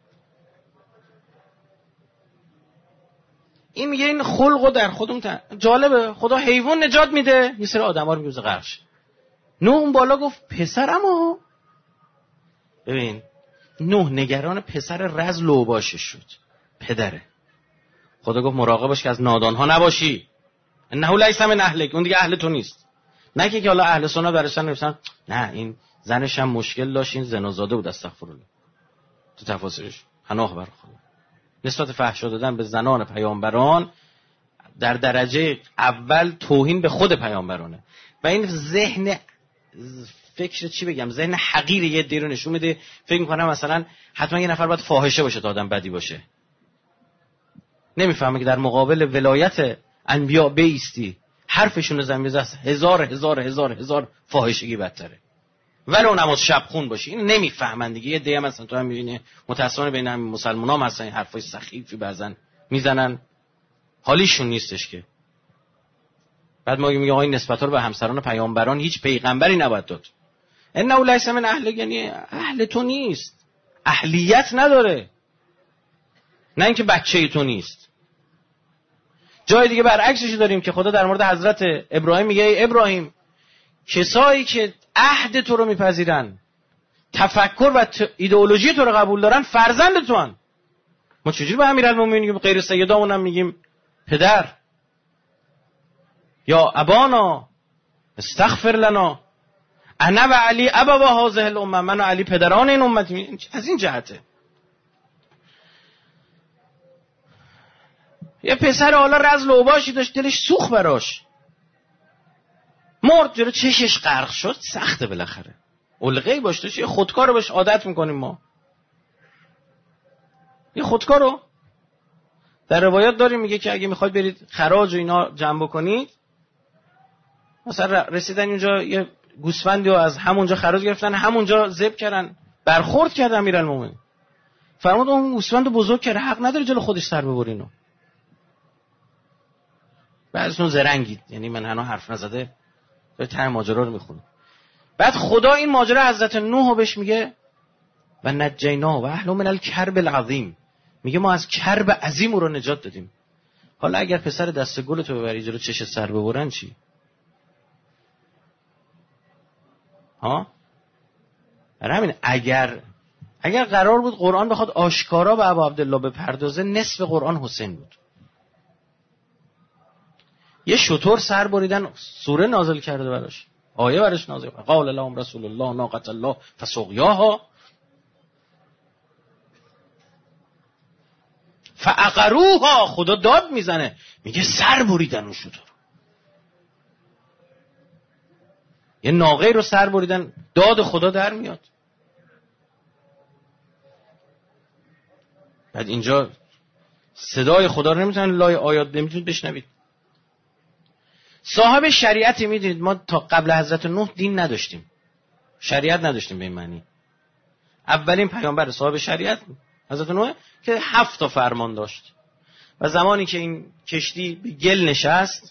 این میگه این خلقو در خودم جالبه، خدا حیوان نجات میده، یه سری آدما رو میگوزه غرقش. نوح اون بالا گفت پسرمو. ببین نوح نگران پسر رذل و اوباشش شد، پدره. خدا گفت مراقب باش که از نادانها نباشی، انه لیس من اهلک، اون دیگه اهل تو نیست. نه که حالا اهل سنت درشن نوشتن نه این زنش هم مشکل داشت، این زنازاده بود، استغفرالله تو تفاسیرش. پناه بر خدا. نسبت فحش دادن به زنان پیامبران در درجه اول توهین به خود پیامبرانه و این ذهن فکر چی بگم، ذهن حقیر یه دی رو نشون میده. فکر میکنم مثلا حتما یه نفر باید فاحشه باشه تا آدم بدی باشه. نمیفهمه که در مقابل ولایت انبیا بیستی، حرفشون رو زمین بزنه، هزار فاحشگی بدتره. ولو نماز شب خون باشی. این نمیفهمن دیگه. یه دی هم مثلا تو هم میبینی متأسفانه بین همین مسلمان‌ها مثلا این حرفای سخیفی بعضن میزنن، حالیشون نیستش که. بعد ما میگیم آقا این نسبت‌ها رو به همسران پیامبران هیچ پیغمبری نباید داد. انه لیس من اهل، یعنی اهل تو نیست، اهلیت نداره، نه اینکه بچه تو نیست. جای دیگه برعکسش داریم که خدا در مورد حضرت ابراهیم میگه ای ابراهیم، کسایی که عهد تو رو میپذیرن، تفکر و ایدئولوژی تو رو قبول دارن، فرزند تو هن. ما چجوری به امیرالمومنین میگیم غیر سیدامون هم میگیم پدر؟ یا ابانا استغفر لنا انا و علی ابوا هذه الامه، من و علی پدران این امتی. از این جهته. یه پسر حالا رذل و اوباشی داشت، دلش سوخت براش، مرد، جلو چشش غرق شد، سخته بالاخره. علقه‌ای باش داشت، یه خودکار رو بهش عادت میکنیم ما. یه خودکار رو در روایات داریم میگه که اگه میخواید برید خراج و اینا جمع بکنید، مثلا رسیدن اونجا یه گوسفندی رو از همونجا خراج گرفتن، همونجا ذبح کردن، برخورد کرد امیرالمومنین، فرمود اون گوسفند بزرگ کرده، حق نداره جلو خودش سر ببرینو. بعضیتون زرنگید، یعنی من هنوز حرف نزده به ته ماجرا رو میخونم. بعد خدا این ماجرا حضرت نوح رو بهش میگه و نجینا و اهل من الکرب العظیم، میگه ما از کرب عظیم رو نجات دادیم. حالا اگر پسر دست گل تو ببری جلو چش سر ببرن چی؟ ها؟ برای همین اگر قرار بود قرآن بخواد آشکارا به ابا عبدالله بپردازه، نصف قرآن حسین بود. یه شتر سر بریدن، سوره نازل کرده براش، آیه براش نازل کرده، قال لهم رسول الله ناقة الله فسقیاها فعقروها. خدا داد میزنه میگه سر بریدن اون شتر. یه ناقه رو سر بریدن، داد خدا در میاد. بعد اینجا صدای خدا رو نمیتونن لای آیات نمیتونید بشنوید. صاحب شریعتی، میدونید ما تا قبل حضرت نوح دین نداشتیم، شریعت نداشتیم به این معنی. اولین پیامبر صاحب شریعت حضرت نوح که 7 تا فرمان داشت و زمانی که این کشتی به گل نشست،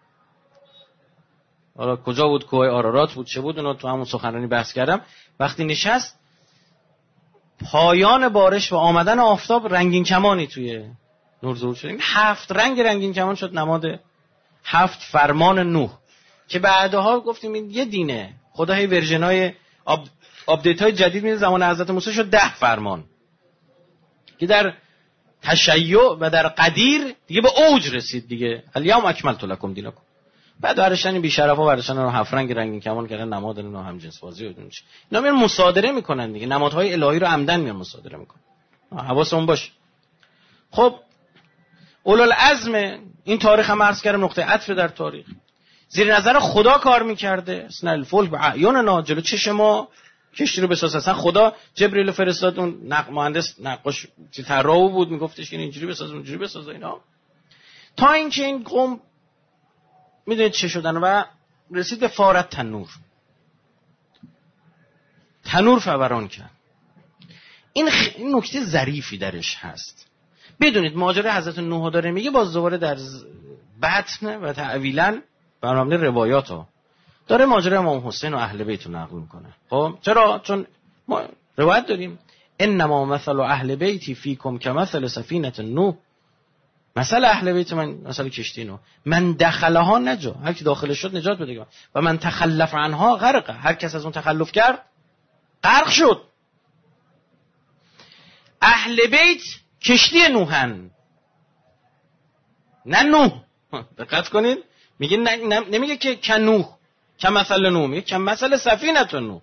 حالا کجا بود، کوه آرارات بود چه بود، اونو تو همون سخنرانی بحث کردم، وقتی نشست پایان بارش و آمدن آفتاب رنگین کمانی توی نور ظهور شد. این 7 رنگ رنگین کمان شد نماد 7 فرمان نوح که بعدها گفتیم این یه دینه. خدا هی ورژن‌های آپدیت های جدید میده. زمان حضرت موسی شد 10 فرمان که در تشیع و در قدیر دیگه به اوج رسید دیگه. الیوم اکملت لکم دینکم. بعد ورشن بی شرفا ورشن رو 7 رنگ رنگین کمان کردن، نماد نو هم جنس بازی و اینا. اینا میان مصادره میکنن دیگه، نمادهای الهی رو عمدن میان مصادره میکنن. حواسمون باشه. خب اولوالعزم این تاریخ هم عرض کردم نقطه عطف در تاریخ، زیر نظر خدا کار میکرده. اصلا الفلک به اعیاننا، جلو چشم ما کشتی رو بساز. اصلا خدا جبرئیل فرستاد، اون مهندس نقاش طراح بود، میگفتش که اینجوری بساز اونجوری بساز اینا، تا اینکه این قوم میدونید چه شدن و رسید به فارت تنور، تنور فوران کرد. این نکته ظریفی درش هست. بدونید ماجرا حضرت نوح داره میگه، باز دوباره در بطن و تعویلا برنامه روایات ها داره ماجرا امام حسین و اهل بیت رو نقل میکنه. خب چرا؟ چون ما روایت داریم انما مثل اهل بیتی فیکم کمثل سفینه نوح، مثل اهل بیت من مثل کشتی نوح، من دخلها نجا، هر کی داخل شد نجات پیدا کرد، و من تخلف عنها غرق، هر کس از اون تخلف کرد غرق شد. اهل بیت کشتی نوحن، نه نوح. دقت کنید میگه نمیگه که کنوح کمثل نوح، میگه کمثل سفینه نوح.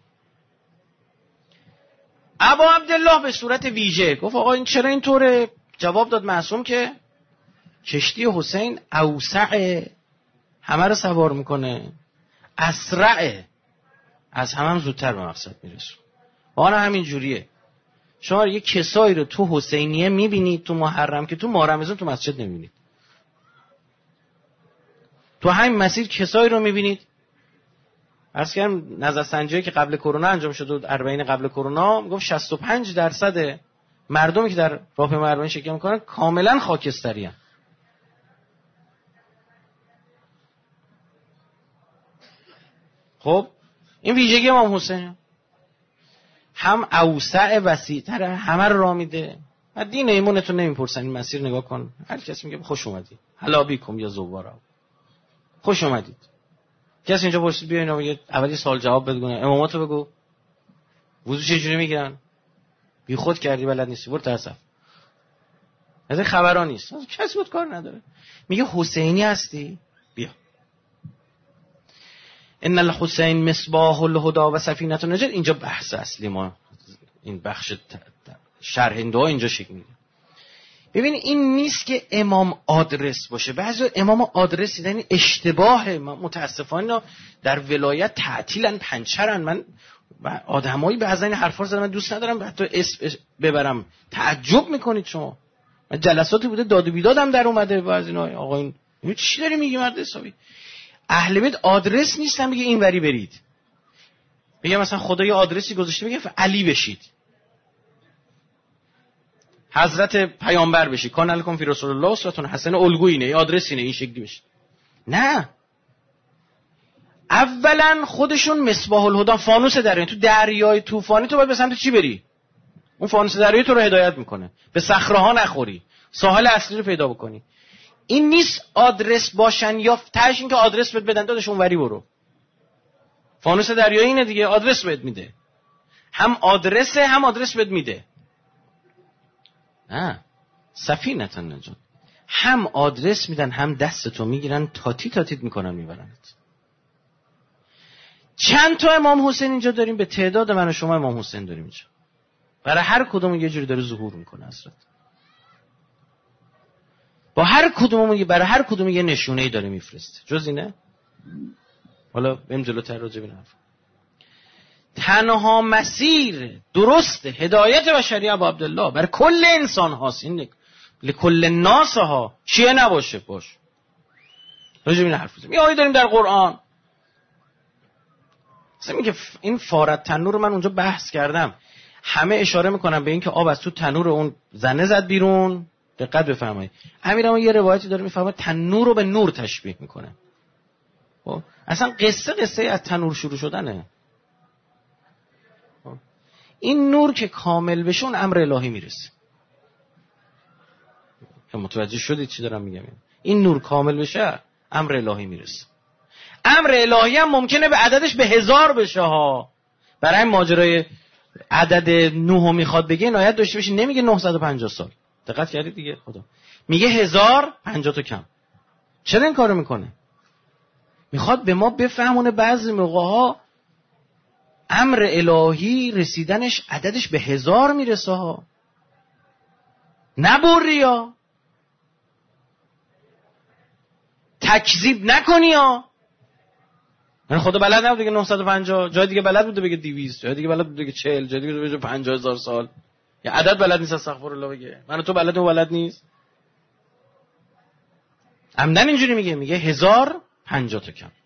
ابا عبدالله به صورت ویژه گفت آقا این چرا اینطوره؟ جواب داد معصوم که کشتی حسین اوسع، همه رو سوار میکنه، اسرع، از همه هم زودتر به مقصد میرسون. واقعا همین جوریه. شما یه کسایی رو تو حسینیه میبینید تو محرم که تو ماه رمضان تو مسجد نمیبینید. تو همین مسیر کسایی رو میبینید. عرض کردم نظرسنجی که قبل کرونا انجام شده بود، 40 قبل کرونا، میگفت 65% مردمی که در راهپیمایی اربعین شرکت میکنن کاملا خاکستری هستند. خب این ویژگی امام حسین. هم اوسع وسیع‌تر، همه رو راه میده. و دین ایمونتون نمیپرسن این مسیر نگاه کن، هر کس میگه خوش اومدی، هلا بیکم یا زوارا، خوش اومدید. کسی اینجا پرسید بیا اینا بگید اولی سوال جواب بده، اماماتو بگو وضو چجوری میگیرن، بی خود کردی بلد نیستی برو تصف. از این خبرا نیست، کسی بود کار نداره. میگه حسینی هستی بیا، ان الحسین مصباح الهدى و سفینه النجات. اینجا بحث اصلی ما، این بخش شرح این دعا اینجا شکل میگیره. ببین این نیست که امام آدرس باشه، بعضی امام آدرس یعنی اشتباهه. متاسفانه در ولایت تعطیلن، پنچرن. من آدمایی بعضی این حرفا رو زدن، من دوست ندارم حتی اسم ببرم. تعجب میکنید شما. من جلساتی بوده داد و بیدادم در اومده بعضی اینا، آقا این چی داری میگی مرد حسابی؟ اهل بیت آدرس نیستن بگه این وری برید، بگه مثلا خدا یه آدرسی گذاشته بگه علی بشید، حضرت پیامبر بشید، کان لکم فی رسول الله اسوة حسنه، الگو اینه، این آدرس اینه، این شکلی بشید. نه، اولا خودشون مصباح الهدى، فانوس دریا. تو دریای طوفانی تو باید به سمت چی بری؟ اون فانوس دریایی تو رو هدایت میکنه، به صخره‌ها نخوری، ساحل اصلی رو پیدا بکنی. این نیست آدرس باشن یا تاش این که آدرس بهت بدن داداش اونوری برو. فانوس دریایی اینه دیگه، آدرس بهت میده، هم آدرسه هم آدرس بهت میده. نه، سفینه النجات، هم آدرس میدن هم دستتو میگیرن، تاتیت میکنن میبرنت. چند تا امام حسین اینجا داریم؟ به تعداد من و شما امام حسین داریم اینجا. برای هر کدوم یه جوری داره ظهور میکنه حضرت. با هر کدوم برای هر کدوم یه نشونه‌ای داره میفرسته. جز اینه؟ حالا بریم جلوتر راجع به این حرف. تنها مسیر درست هدایت بشری ابو عبدالله برای کل انسان هاست، این لکل الناس ها، چیه نباشه باش. راجع به این حرف بزنیم. یه آیه داریم در قرآن مثلا میگه این فارت تنور، من اونجا بحث کردم، همه اشاره میکنن به این که آب از تو تنور اون زنه زد بیرون. دقت بفرمایید، امیرم یه روایتی داره میفهمه تنور رو به نور تشبیه میکنه. اصلا قصه از تنور شروع شدنه. این نور که کامل بشه اون امر الهی میرسه. متوجه شدید چی دارم میگم؟ این نور کامل بشه امر الهی میرسه. امر الهی هم ممکنه به عددش به 1000 بشه ها. برای این ماجرای عدد 9 میخواد بگه عنایت داشته باشید، نمیگه 950 سال. دقت کردید دیگه؟ خدا میگه 1050 تا کم. چرا این کارو میکنه؟ میخواد به ما بفهمونه بعضی موقع‌ها امر الهی رسیدنش عددش به 1000 میرسه ها. نبری ها، تکذیب نکنی ها. من خدا بلد نبود بگه 950، جای دیگه بلد بود بگه 200، جای دیگه بلد بود بگه 40، جای دیگه بگه 50000 سال. یا عدد بلد نیست استغفرالله بگه. من تو بلد و بلد نیست. عمدن اینجوری میگه 1050 تا کم.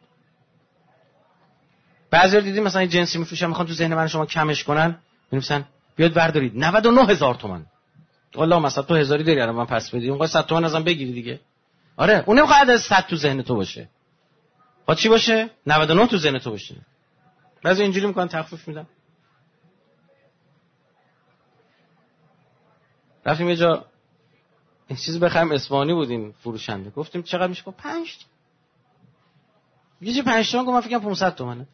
بعضیا دیدیم مثلا این جنسی میفروشن میخوان تو ذهن من شما کمش کنن، میگن بیاد بردارید 99000 تومان. والله مثلا تو 1000 داری الان من پس بدی، اون 100 تومان ازم بگیری دیگه. آره اون نمیخواد از 100 تو ذهن تو باشه. با چی باشه؟ 99 تو ذهن تو باشه. بعضی اینجوری میکنن تخفیف میدن. رفتیم یه جا این چیز بخریم، اسپانی بود این فروشنده، گفتیم چقدر میشه؟ گفت 5. یه چه 5 تومن؟ گفت من فکر کنم 500 تومنه.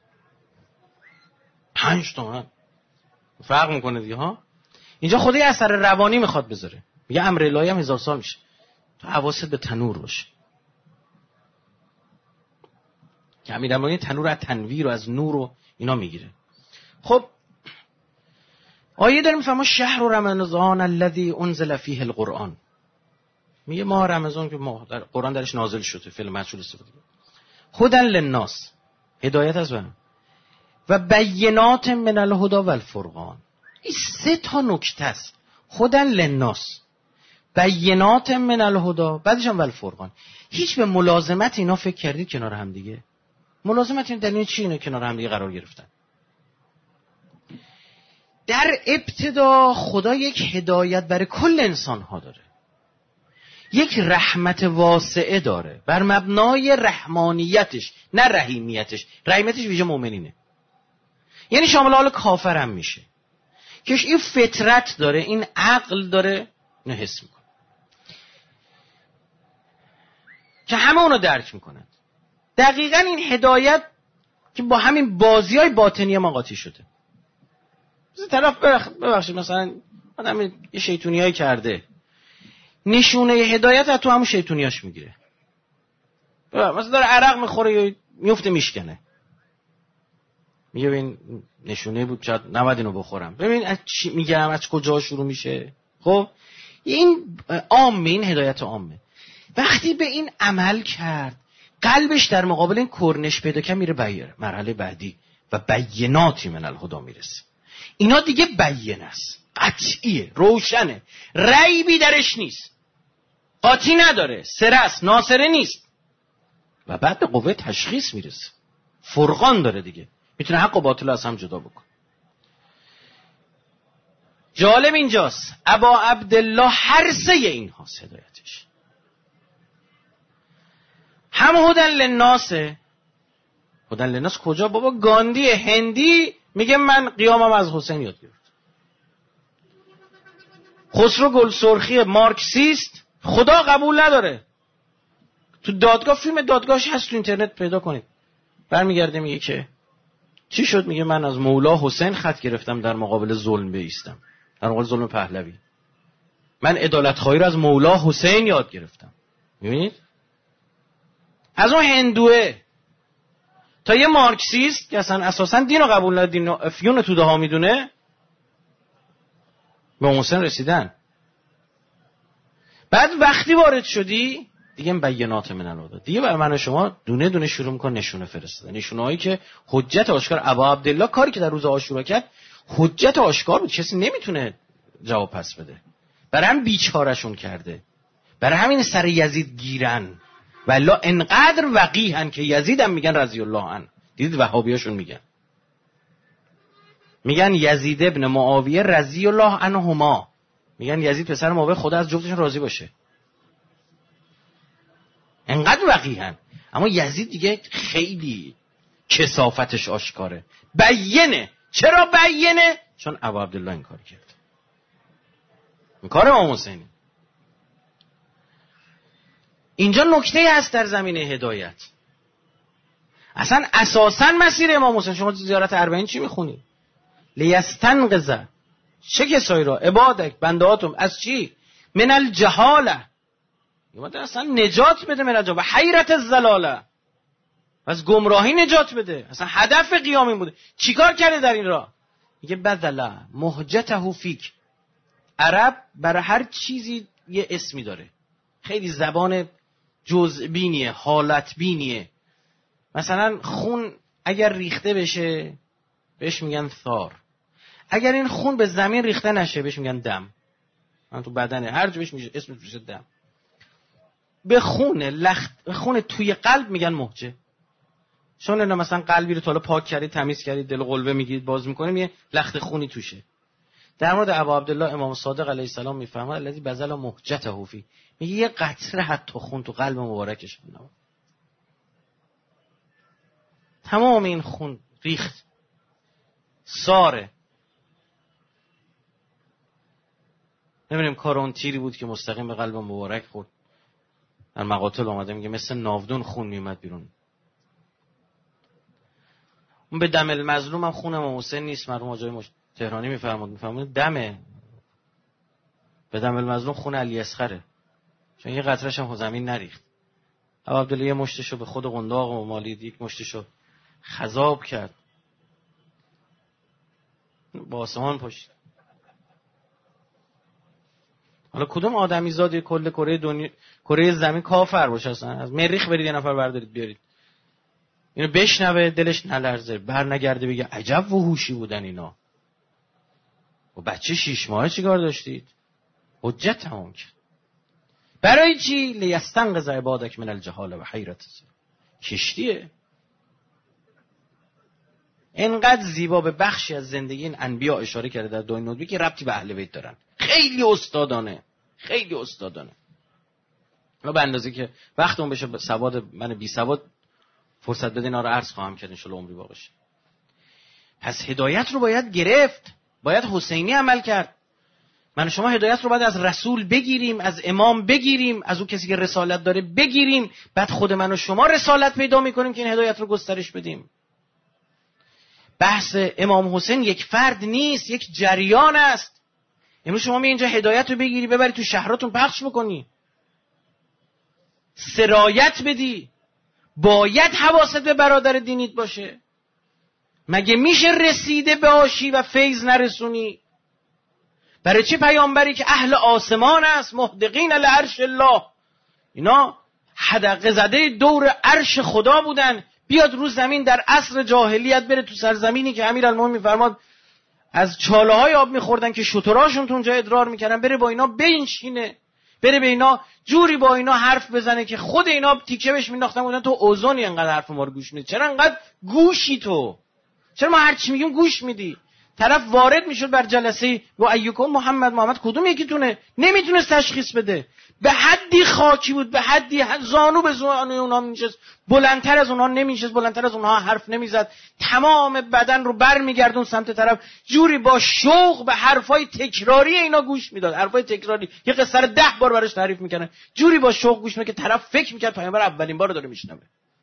5 تومن فرق میکنه دیگه ها. اینجا خدای اثر روانی میخواد بذاره، میگه امر الهی هم 1000 سال میشه. تو حواست به تنور باشه که امیرالمومنین تنور از تنویر و از نور و اینا میگیره. خب آیه داره میفهمه شهر رمضان الذی انزل فیه القرآن، میگه ماه رمضان که ماه در قرآن درش نازل شده، فعل مجهول استفاده کرده. هدی للناس، هدایت از بنام، و بینات من الهدی و الفرقان. این 3 تا نکته است. هدی للناس، بینات من الهدی، بعدش هم الفرقان. هیچ به ملازمت اینا فکر کردید کنار هم دیگه؟ ملازمت این دلیل چی اینه کنار هم دیگه قرار گرفتن؟ در ابتدا خدا یک هدایت برای کل انسان ها داره، یک رحمت واسعه داره بر مبنای رحمانیتش، نه رحیمیتش. رحیمیتش ویژه مؤمنینه. یعنی شامل حال کافر هم میشه که این فطرت داره، این عقل داره، اینو حس میکنه که همه اونو درک میکنند. دقیقاً این هدایت که با همین بازی‌های باطنی ما قاطی شده. مثلا طرف ببخشید مثلا آدم یه شیطونیایی کرده، نشونه هدایت از تو همون شیطونیاش میگیره. مثلا داره عرق میخوره یا میفته میشکنه، میگه این نشونه بود شاید نباید اینو بخورم. ببین از چی میگم، از کجا شروع میشه. خب این عامه، این هدایت عامه. وقتی به این عمل کرد قلبش در مقابل این کرنش پیدا که میره مرحله بعدی و بیناتی من الهدا میرسه. اینا دیگه بینه است، قطعیه، روشنه، ریبی درش نیست، قاطی نداره، سره است، ناصره نیست. و بعد به قوه تشخیص میرسه، فرقان داره دیگه، میتونه حق و باطل از هم جدا بکنه. جالب اینجاست ابا عبدالله هر سه این هاست هدایتش. هم هدن للناس. هدن للناس کجا بابا؟ گاندی هندی میگه من قیامم از حسین یاد گرفت. خسرو گلسرخی مارکسیست خدا قبول نداره. تو دادگاه، فیلم دادگاهش هست تو اینترنت پیدا کنید. برمیگرده میگه که چی شد؟ میگه من از مولا حسین خط گرفتم در مقابل ظلم بایستم، در مقابل ظلم پهلوی. من عدالت خواهی رو از مولا حسین یاد گرفتم. میبینید؟ از اون هندوه تا یه مارکسیست که اصلا اساسا دین رو قبول نداره، دین رو افیون توده ها میدونه، به حسین رسیدن. بعد وقتی وارد شدی دیگه بینات من الهدا، دیگه برای من و شما دونه دونه شروع می‌کنه نشونه فرستادن، نشونه‌هایی که حجت آشکار. ابا عبدالله کاری که در روز عاشورا کرد حجت آشکار بود، کسی نمیتونه جواب پس بده. برای هم بیچارهشون کرده، برای همین سر یزید گیرن. والله انقدر وقیحن که یزید هم میگن رضی الله عنه. دیدید وهابیاشون میگن یزید ابن معاویه رضی الله عنهما، میگن یزید پسر معاویه خدا از جفتشون راضی باشه. انقدر وقیحن. اما یزید دیگه خیلی کثافتش آشکاره، بینه. چرا بینه؟ چون ابا عبدالله این کار کرد. این کار امام حسینی. اینجا نکته هست در زمینه هدایت. اصلا اساساً مسیر امام حسین، شما زیارت اربعین چی میخونی؟ لیستنقذ چه کسایی را؟ عبادک، بندهاتم. از چی؟ من الجهاله. یعنی اصلا نجات بده من الجهاله و حیرت الضلاله، از گمراهی نجات بده. اصلا هدف قیام این بوده. چیکار کرده در این راه؟ میگه بذلا مهجته فیک. عرب برای هر چیزی یه اسمی داره، خیلی زبان جزء بینیه، حالت بینیه. مثلا خون اگر ریخته بشه بهش میگن ثار، اگر این خون به زمین ریخته نشه بهش میگن دم. من تو بدنه هر جا بهش میشه اسمش میشه دم. به خون توی قلب میگن مهجه. چون اینا مثلا قلبی رو تا حالا پاک کردید، تمیز کردید، دل قلبه میگیرید باز میکنیم، یه لخت خونی توشه. در مورد ابا عبدالله امام صادق علیه السلام میفرماد الذی بذل مهجته فی، میگه یه قطره حتی خون تو قلب مبارکش نبود. تمام این خون ریخت، ساره. نمیدونم کار اون تیری بود که مستقیم به قلب مبارک خورد. در مقاتل آمده میگه مثل ناودون خون میومد بیرون. اون به دم المظلوم هم خون امام حسین نیست. مرحوم آقای تهرانی میفرمود دمه به دم المظلوم خون علی اصغره، چون یه قطره‌ش هم زمین نریخت. ابا عبدالله یه مشتشو به خود قنداق و مالید، یک مشتشو خضاب کرد، با آسمان پشت. حالا کدوم آدمی زادی کل کره زمین کافر باشه اصلا از مریخ برید یه نفر بردارید بیارید اینو بشنوه دلش نلرزه، بر نگرده بگه عجب وحوشی بودن اینا. و بچه 6 ماهه چیکار داشتید؟ حجت تمام کرد. برای چی؟ لیستنقذ عبادک من الجهاله و حیرت. کشتیه. انقدر زیبا به بخشی از زندگی این انبیا اشاره کرده در دعای ندبی که ربطی به اهل بیت دارن. خیلی استادانه، خیلی استادانه. و به اندازه که وقتمون بشه سواد من بی سواد فرصت بده اینا رو عرض خواهم کرد ان شاء الله عمری باقی شه. پس هدایت رو باید گرفت، باید حسینی عمل کرد. من و شما هدایت رو باید از رسول بگیریم، از امام بگیریم، از اون کسی که رسالت داره بگیریم، بعد خود من و شما رسالت پیدا میکنیم که این هدایت رو گسترش بدیم. بحث امام حسین یک فرد نیست، یک جریان است. امروز شما می اینجا هدایت رو بگیری ببری تو شهراتون پخش بکنی، سرایت بدی، باید حواست به برادر دینیت باشه. مگه میشه رسیده باشی و فیض نرسونی؟ برای چی پیامبری که اهل آسمان است، محدقین لعرش الله، اینا حدقه زده دور عرش خدا بودن، بیاد رو زمین در عصر جاهلیت بره تو سرزمینی که امیرالمومنین میفرماد از چاله های آب میخوردن که شتراشون تو اونجا ادرار میکردن، بره با اینا بنشینه، بره به اینا جوری با اینا حرف بزنه که خود اینا تیکه بهش مینداختن بودن تو اوزونی انقدر حرف ما رو گوش میدی، چرا انقدر گوشی تو، چرا ما هر چی میگیم گوش میدی؟ طرف وارد میشد بر جلسه و ایوکم محمد کدوم یکیتونه؟ نمیتونست تشخیص بده، به حدی خاکی بود، به حدی زانو به زانوی اونها میشست، بلندتر از اونها نمیشست، بلندتر از اونها حرف نمیزد، تمام بدن رو بر میگردون سمت طرف، جوری با شوق به حرفای تکراری اینا گوش میداد، حرفای تکراری یه قصه رو 10 بار براش تعریف میکنه، جوری با شوق گوش میکنه که طرف فکر میکرد پیامبر اولین بار داره میشنوه.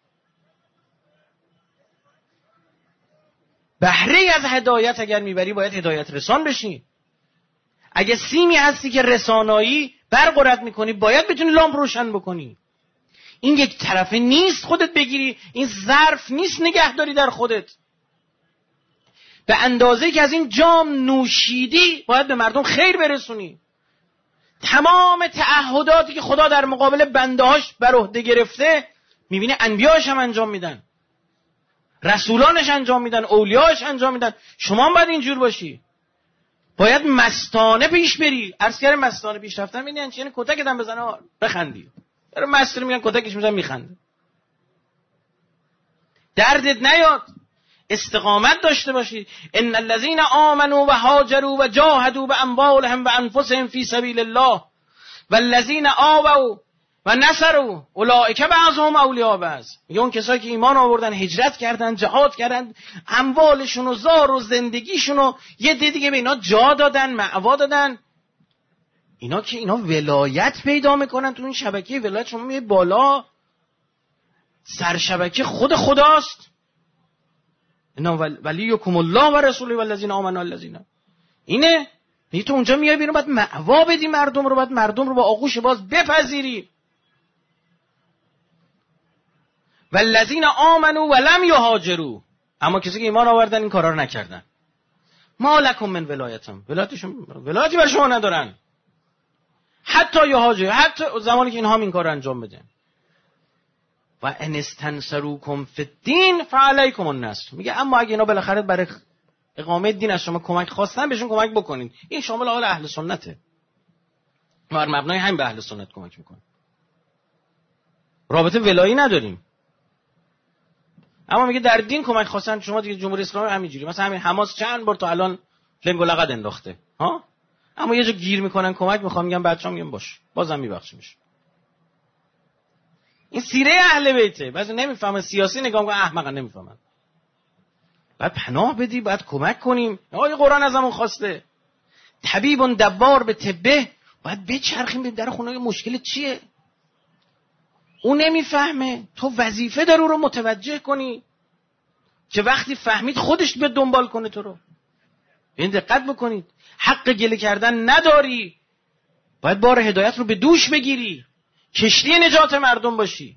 بهره از هدایت اگر میبری باید هدایت رسان بشی. اگه سیمی هستی که رسانایی برق رد میکنی باید بتونی لامپ روشن بکنی. این یک طرفه نیست خودت بگیری، این ظرف نیست نگهداری در خودت. به اندازه که از این جام نوشیدی باید به مردم خیر برسونی. تمام تعهداتی که خدا در مقابل بندهاش بر عهده گرفته میبینی انبیاش هم انجام میدن، رسولانش انجام میدن، اولیاش انجام میدن. شما هم باید اینجور باشی، باید مستانه پیش بری. عرض کردم مستانه پیش رفتن میدین یعنی کتک دم بزنه بخندی، برای مستر میگن کتکش میزنه میخنده، دردت نیاد، استقامت داشته باشی. ان الذين آمنوا و هاجروا و جاهدوا باموالهم و انفسهم فی سبیل الله والذین آووا و نصروا اولئک بعضهم اولیاء بعض. میگه اون کسایی که ایمان آوردن، هجرت کردن، جهاد کردن، اموالشون و زار و زندگیشون رو یه دیگه به اینا جا دادن، مأوا دادن، اینا که اینا ولایت پیدا میکنن تو این شبکه ولایت. شما میگه بالا سرشبکه خود خداست، اینا ولیکم الله و رسوله والذین آمنوا الذین، اینه میگه تو اونجا میای بیرون باید مأوا بدی مردم رو، باید مردم رو با آغوش باز بپذیری. والذین آمنوا ولم یهاجروا، اما کسی که ایمان آوردن این کارا رو نکردن، ما لکم من ولایتهم، ولایتی بر شما ندارن حتی یهاجروا، حتی زمانی که اینها این کار رو انجام بدن. و ان استنصروکم فی الدین فعلیکم النصر، میگه اما اگه اینا بالاخره برای اقامت دین از شما کمک خواستن بهشون کمک بکنید. این شامل حال اهل سنته، بر مبنای همین به اهل سنت کمک میکنه. رابطه ولایی نداریم، اما میگه در دین کمک خواستن شما دیگه. جمهوری اسلامی همینجوری، مثلا همین حماس چند بار تا الان لنگ و لقد انداخته ها، اما یه جا گیر میکنن کمک میخوام، میگم بچه‌ها میگم باش بازم میبخشیمش. این سیره اهل بیته. بعضی نمیفهمن، سیاسی نگاه میکنن، احمقن، نمیفهمن. باید پناه بدی، باید کمک کنیم. آقای قرآن ازمون خواسته طبیب دوار به طبه، باید بچرخیم به در خونه مشکل چیه. اون نمیفهمه، تو وظیفه داره رو متوجه کنی که وقتی فهمید خودش به دنبال کنه تو رو. این دقت بکنید، حق گله کردن نداری، باید بار هدایت رو به دوش بگیری، کشتی نجات مردم باشی.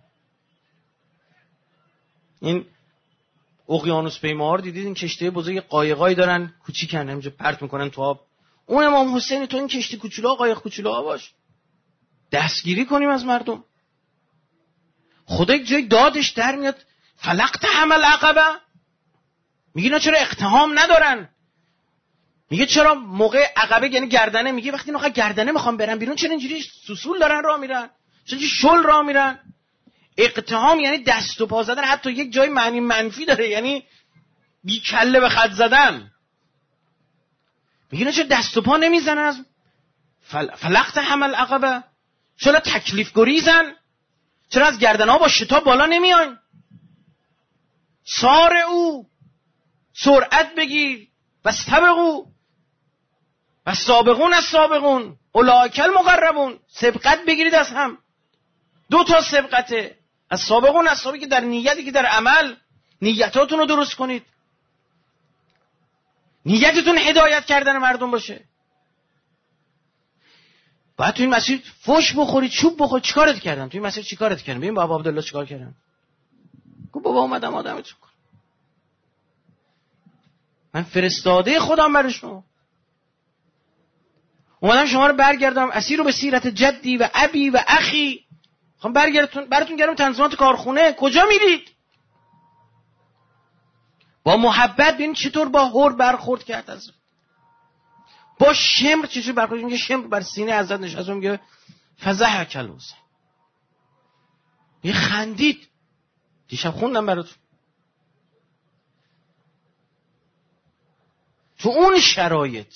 این اقیانوس پیماها رو دیدید، این کشتی بزرگ قایقایی دارن کوچیکن همینجا پرت میکنن تو آب. اون امام حسین تو این کشتی کوچولو قایق کوچولو باش، دستگیری کنیم از مردم. خدا یک جای دادش در میاد، فلقت حمل عقبه، میگه اینا چرا اقتحام ندارن؟ میگه چرا موقع عقبه یعنی گردنه، میگه وقتی اینا گردنه میخوام برن بیرون چرا اینجوری سوسول دارن راه میرن، چرا شل راه میرن؟ اقتحام یعنی دست و پا زدن، حتی یک جای معنی منفی داره، یعنی بی کله به خط زدن. میگه چرا دست و پا نمیزنن از فلقت حمل عقبه؟ چرا تکلیف گریزن؟ چرا از گردنها با شتاب بالا نمیان؟ سار او سرعت بگیر. واستبقوا والسابقون السابقون اولئک المقربون. سبقت بگیرید از هم. 2 تا سبقته. السابقون السابقون که در نیتی که در عمل نیتاتون رو درست کنید. نیتتون هدایت کردن مردم باشه. باید تو این مسیر فوش بخورید، چوب بخورید. چیکارت کردن تو این مسیر؟ چیکارت کردن؟ ببین بابا عبدالله چیکار کردن. گفت بابا اومدم آدمتون کنم، من فرستاده خودم برای شما، اومدم شما رو برگردم اسیر رو به سیرت جدی و ابی و اخی. خب براتون گردم تنظیمات کارخونه. کجا میرید؟ با محبت. ببین چطور با هور برخورد کرد. از با شمر چطور برخورد. میگه شمر بر سینه حضرت نشست، میگه فضحک الحسین. یه خندید. دیشب خوندم براتون. تو اون شرایط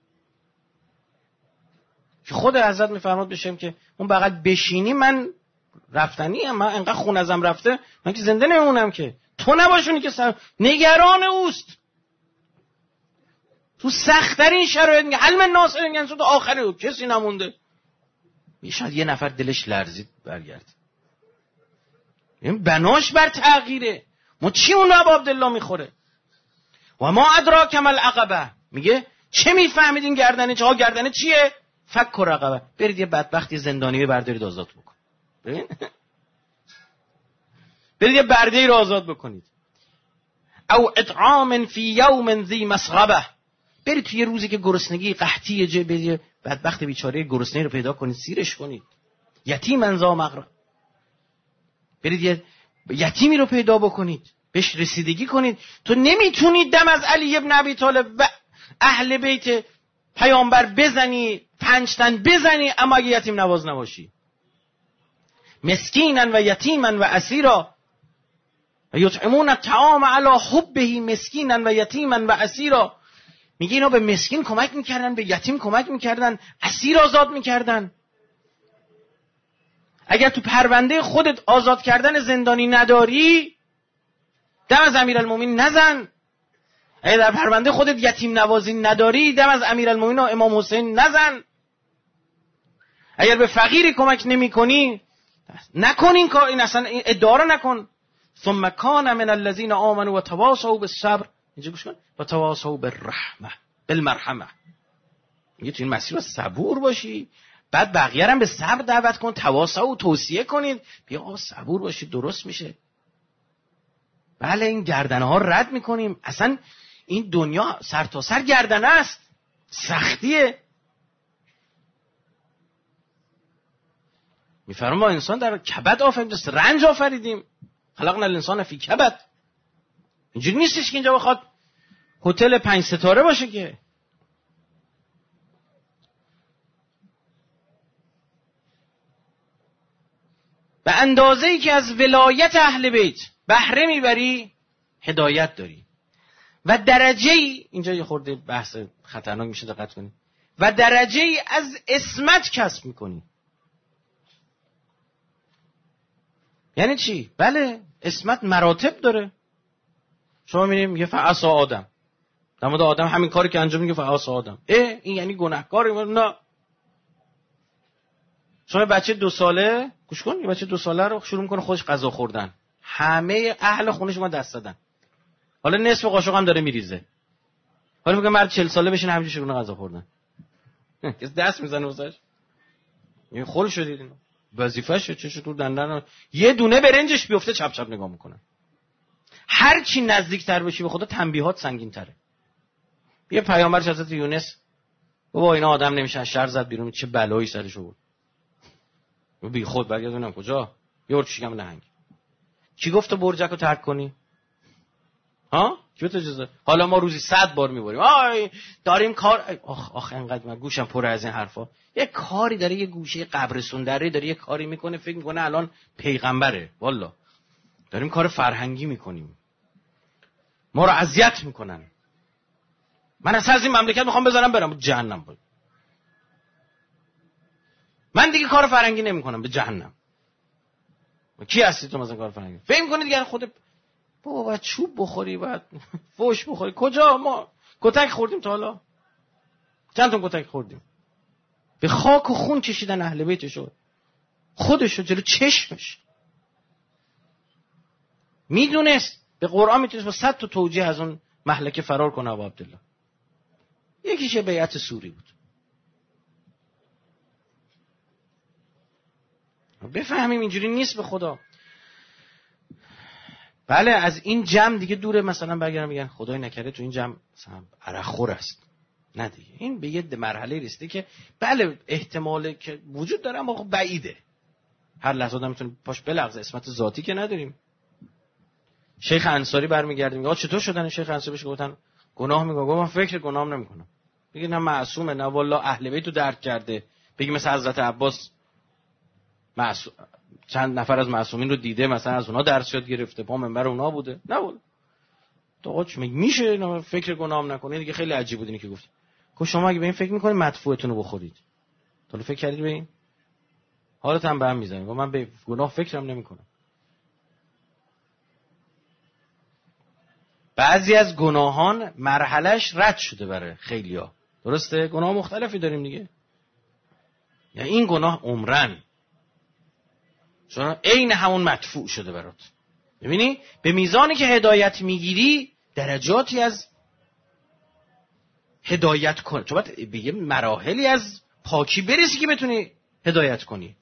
که خود حضرت میفرماد بشم که اون بغل بشینی من رفتنی ام، من انقدر خون ازم رفته من که زنده نمونم، که تو نباشونی که نگران اوست. تو سخت‌ترین شرایط میگه حل من ناصر، میگن تو آخری کسی نمونده. شاید یه نفر دلش لرزید برگرد. این بناش بر تغییره. ما چی اون ابو عبدالله میخوره؟ و ما ادراک ما العقبه. میگه چه میفهمید این گردنه؟ چه ها گردنه چیه؟ فک و رقبه. برید یه بدبختی زندانی بردارید آزاد بکن. ببین برید یه برده رو آزاد بکنید. او اطعام فی یوم ذی مسغبه. برید توی یه روزی که گرسنگی قحطی برید بدبخت بیچاره گرسنه رو پیدا کنید، سیرش کنید. یتیما ذا مقربه. برید یه یتیمی رو پیدا بکنید، بهش رسیدگی کنید. تو نمیتونی دم از علی ابن ابی طالب و اهل بیت پیامبر بزنی، 5 تن بزنی، اما اگه یتیم نواز نباشی. مسکینا و یتیما و اسیرا و یطعمون الطعام علی حبه مسکینا و یتیما و اسیرا. میگه اینا به مسکین کمک میکردن، به یتیم کمک میکردن، اسیر آزاد میکردن. اگر تو پرونده خودت آزاد کردن زندانی نداری، دم از امیرالمومنین نزن. اگر در پرونده خودت یتیم نوازی نداری، دم از امیرالمومنین و امام حسین نزن. اگر به فقیری کمک نمی کنی، نکن این کار. این اصلا ادعا رو نکن. ثم کان من الذین آمنوا و تواصوا بالصبر. اینجا گوش کن. و تواصوا بالرحمه بالمرحمه. میگه تو این مسیر صبور باشی، بعد بقیه هم به صبر دعوت کن، تواصوا و توصیه کنید. بیا آقا صبور باشید، درست میشه. بله این گردنه ها رد میکنیم. اصلا این دنیا سر تا سر گردنه است، سختیه. میفرما ما انسان در کبد آفریدیم، رنج آفریدیم. خلقنا الانسان فی کبد. اینجوری نیستش که اینجا بخواد هتل 5 ستاره باشه که. به اندازه‌ای که از ولایت اهل بیت بهره میبری، هدایت داری. و درجه‌ای، اینجا یه خورده بحث خطرناک میشه، دقت کنید. و درجه‌ای از عصمت کسب میکنی. یعنی چی؟ بله عصمت مراتب داره. شما می‌بینید میگه فعصا آدم، در مورد آدم همین کاری که انجام میگه فعصا آدم، این یعنی گناهکاره؟ نه. شما بچه 2 ساله گوش کن، یه بچه 2 ساله رو شروع میکنه خودش غذا خوردن، همه اهل خونش ما دست دادن، حالا نصف قاشق هم داره میریزه. حالا میگه مرد 40 ساله بشین همینجوری شروع غذا خوردن. کس دست میزنه واسش؟ این خول شدید اینا. وظیفه‌شه چش تو دندن یه دونه برنجش بیفته چپ چپ نگاه میکنه. هر چی نزدیکتر بشی به خدا تنبیهات سنگین‌تره. یه پیامبر حضرت یونس بابا اینا آدم نمیشن، شر زد بیرون، چه بلایی سرش آورد. بی خود برگردونم کجا؟ یه ورد شکم نهنگ. کی گفت تو برجک رو ترک کنی؟ ها؟ کی تو اجازه؟ حالا ما روزی 100 بار میبریم. آی داریم کار. آخ انقدر من گوشم پر از این حرفا. یه کاری داره، یه گوشه قبرستون داره یه کاری میکنه، فکر میکنه الان پیغمبره. والله داریم کار فرهنگی میکنیم. ما رو اذیت میکنن. من از این مملکت میخوام بذارم برم جهنم بود. من دیگه کار فرهنگی نمیکنم، به جهنم. کی هستی تو مثلا کار فرهنگی؟ فکر می‌کنی دیگه خود بابا باید چوب بخوری، باید فوش بخوری. کجا ما کتک خوردیم تا حالا؟ چند تا کتک خوردیم؟ به خاک و خون کشیدن اهل بیتشو، خودشو جلو چشمش. میدونست به قرآن میتونست با 100 تا توجیه از اون مهلکه فرار کنه. ابو عبدالله یکیش بیعت سوری بود. بفهمیم اینجوری نیست به خدا. بله از این جمع دیگه دوره، مثلا برگردن میگن خدای نکرده تو این جمع مثلا عرق خور است. نه دیگه، این به یه مرحله رسیده که بله احتماله که وجود داره اما خب بعیده. هر لحظه آدم میتونه پاش بلغزه، اسمت ذاتی که نداریم. شیخ انصاری برمیگرده میگه چطور شدن شیخ انصاری بهش گفتن گناه میکنه؟ گفت من فکر گناه نمیکنم. میگه نه معصومه، نه والله اهل بیت رو درک کرده. بگی مثلا حضرت عباس چند نفر از معصومین رو دیده، مثلا از اونها درس یاد گرفته، پا منبر اونها بوده. نه والله تو چه میشه فکر گناه نکنه؟ دیگه خیلی عجیب بود اینی که گفت. گفت شما اگه به این فکر میکنید مدفوعتون رو بخورید. تو فکر کردید به این؟ حالت هم به هم میزنید. من به گناه فکرم نمیکنم. بعضی از گناهان مرحلهش رد شده برای خیلیا. درسته؟ گناه مختلفی داریم دیگه. یعنی این گناه عمرن چون عین همون مدفوع شده برات. ببینی به میزانی که هدایت میگیری درجاتی از هدایت کن، تو باید به یه مراحلی از پاکی برسی که بتونی هدایت کنی.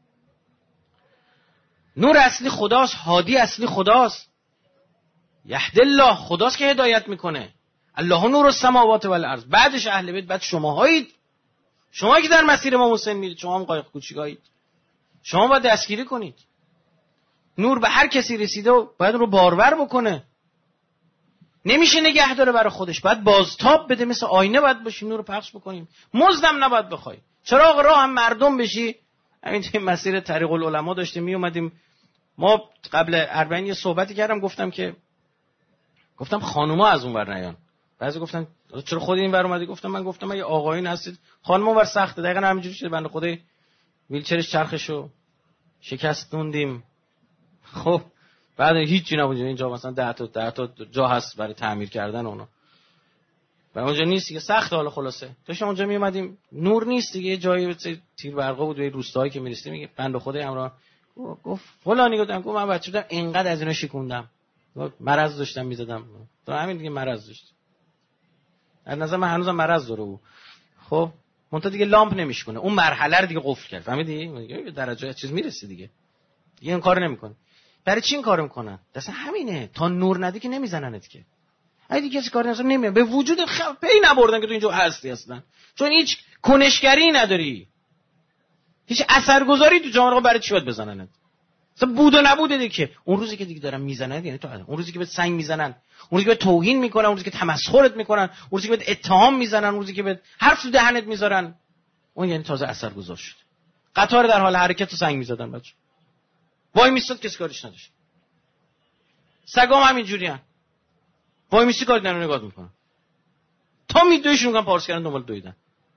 نور اصلی خداست، هادی اصلی خداست، یهد الله خداست که هدایت میکنه. الله نور السماوات والارض. بعدش اهل بیت، بعد شماهایید، شما که در مسیر امام حسین میرید، شما هم قایق کوچیکایید، شما باید دستگیری کنید. نور به هر کسی رسیده و باید رو بارور بکنه. نمیشه نگه داره برای خودش، باید بازتاب بده، مثل آینه باید باشیم، نور رو پخش بکنیم. مزدم نباید بخوای، چراغ راه هم مردم بشی. همین توی مسیر طریق العلماء داشتیم می اومدیم، ما قبل 40 یه صحبتی کردم، گفتم خانوما از اون ور نیان. بعضی گفتن چرا خود این ور اومدی؟ من گفتم اگه آقایون هستید، خانوما ور سخته. دقیقاً همینجوری شده. بنده خدای ویلچرش چرخشو شکستوندیم. خب بعد هیچی نبود اینجا، مثلا 10 تا جا هست برای تعمیر کردن اونا. و اونجا نیست دیگه، سخت. حالا خلاصه داشتم اونجا می اومدیم، نور نیست دیگه، جایی تیر برقا بود. به روستایی که میرسیم میگه بنده خدای همراه گفت فلانی، گفت من بچه بودم اینقدر از اینا شکوندم، مرض داشتم میزدم. تو همین دیگه مرض داشت. از نظر من هنوزم مرض داره او. خب منتها دیگه لامپ نمیشکنه، اون مرحله رو دیگه قفل کرد. فهمیدی؟ دیگه درجه چیز میرسی دیگه این کارو نمیکنه. برای چی این کارو میکنن؟ اصلا همینه، تا نور ندی که نمیزننت که. اگه دیگه کسی کار نمیکنه به وجود پی نبردن که تو اینجا هستی اصلا، چون هیچ کنشگری نداری، هیچ اثرگذاری تو جامعه. برای چی باید بزننت؟ اصلا بود و نبوده دیگه. که اون روزی که دیگه دارن میزنن، یعنی تو اون روزی که به سنگ میزنن، اون روزی که به توهین میکنن، اون روزی که تمسخرت میکنن، اون روزی که به اتهام میزنن، اون روزی که به حرف تو دهنت میذارن، اون یعنی تازه اثرگذار شد. قطار در حال حرکت تو سنگ میزدن بچه، وای میستاد کسی کارش نداشت. سگام همینجوریان، وای میستی کاری ندارن، نگاه میکنن تا میدویشون میگن پارس کردن دنبال دویدن.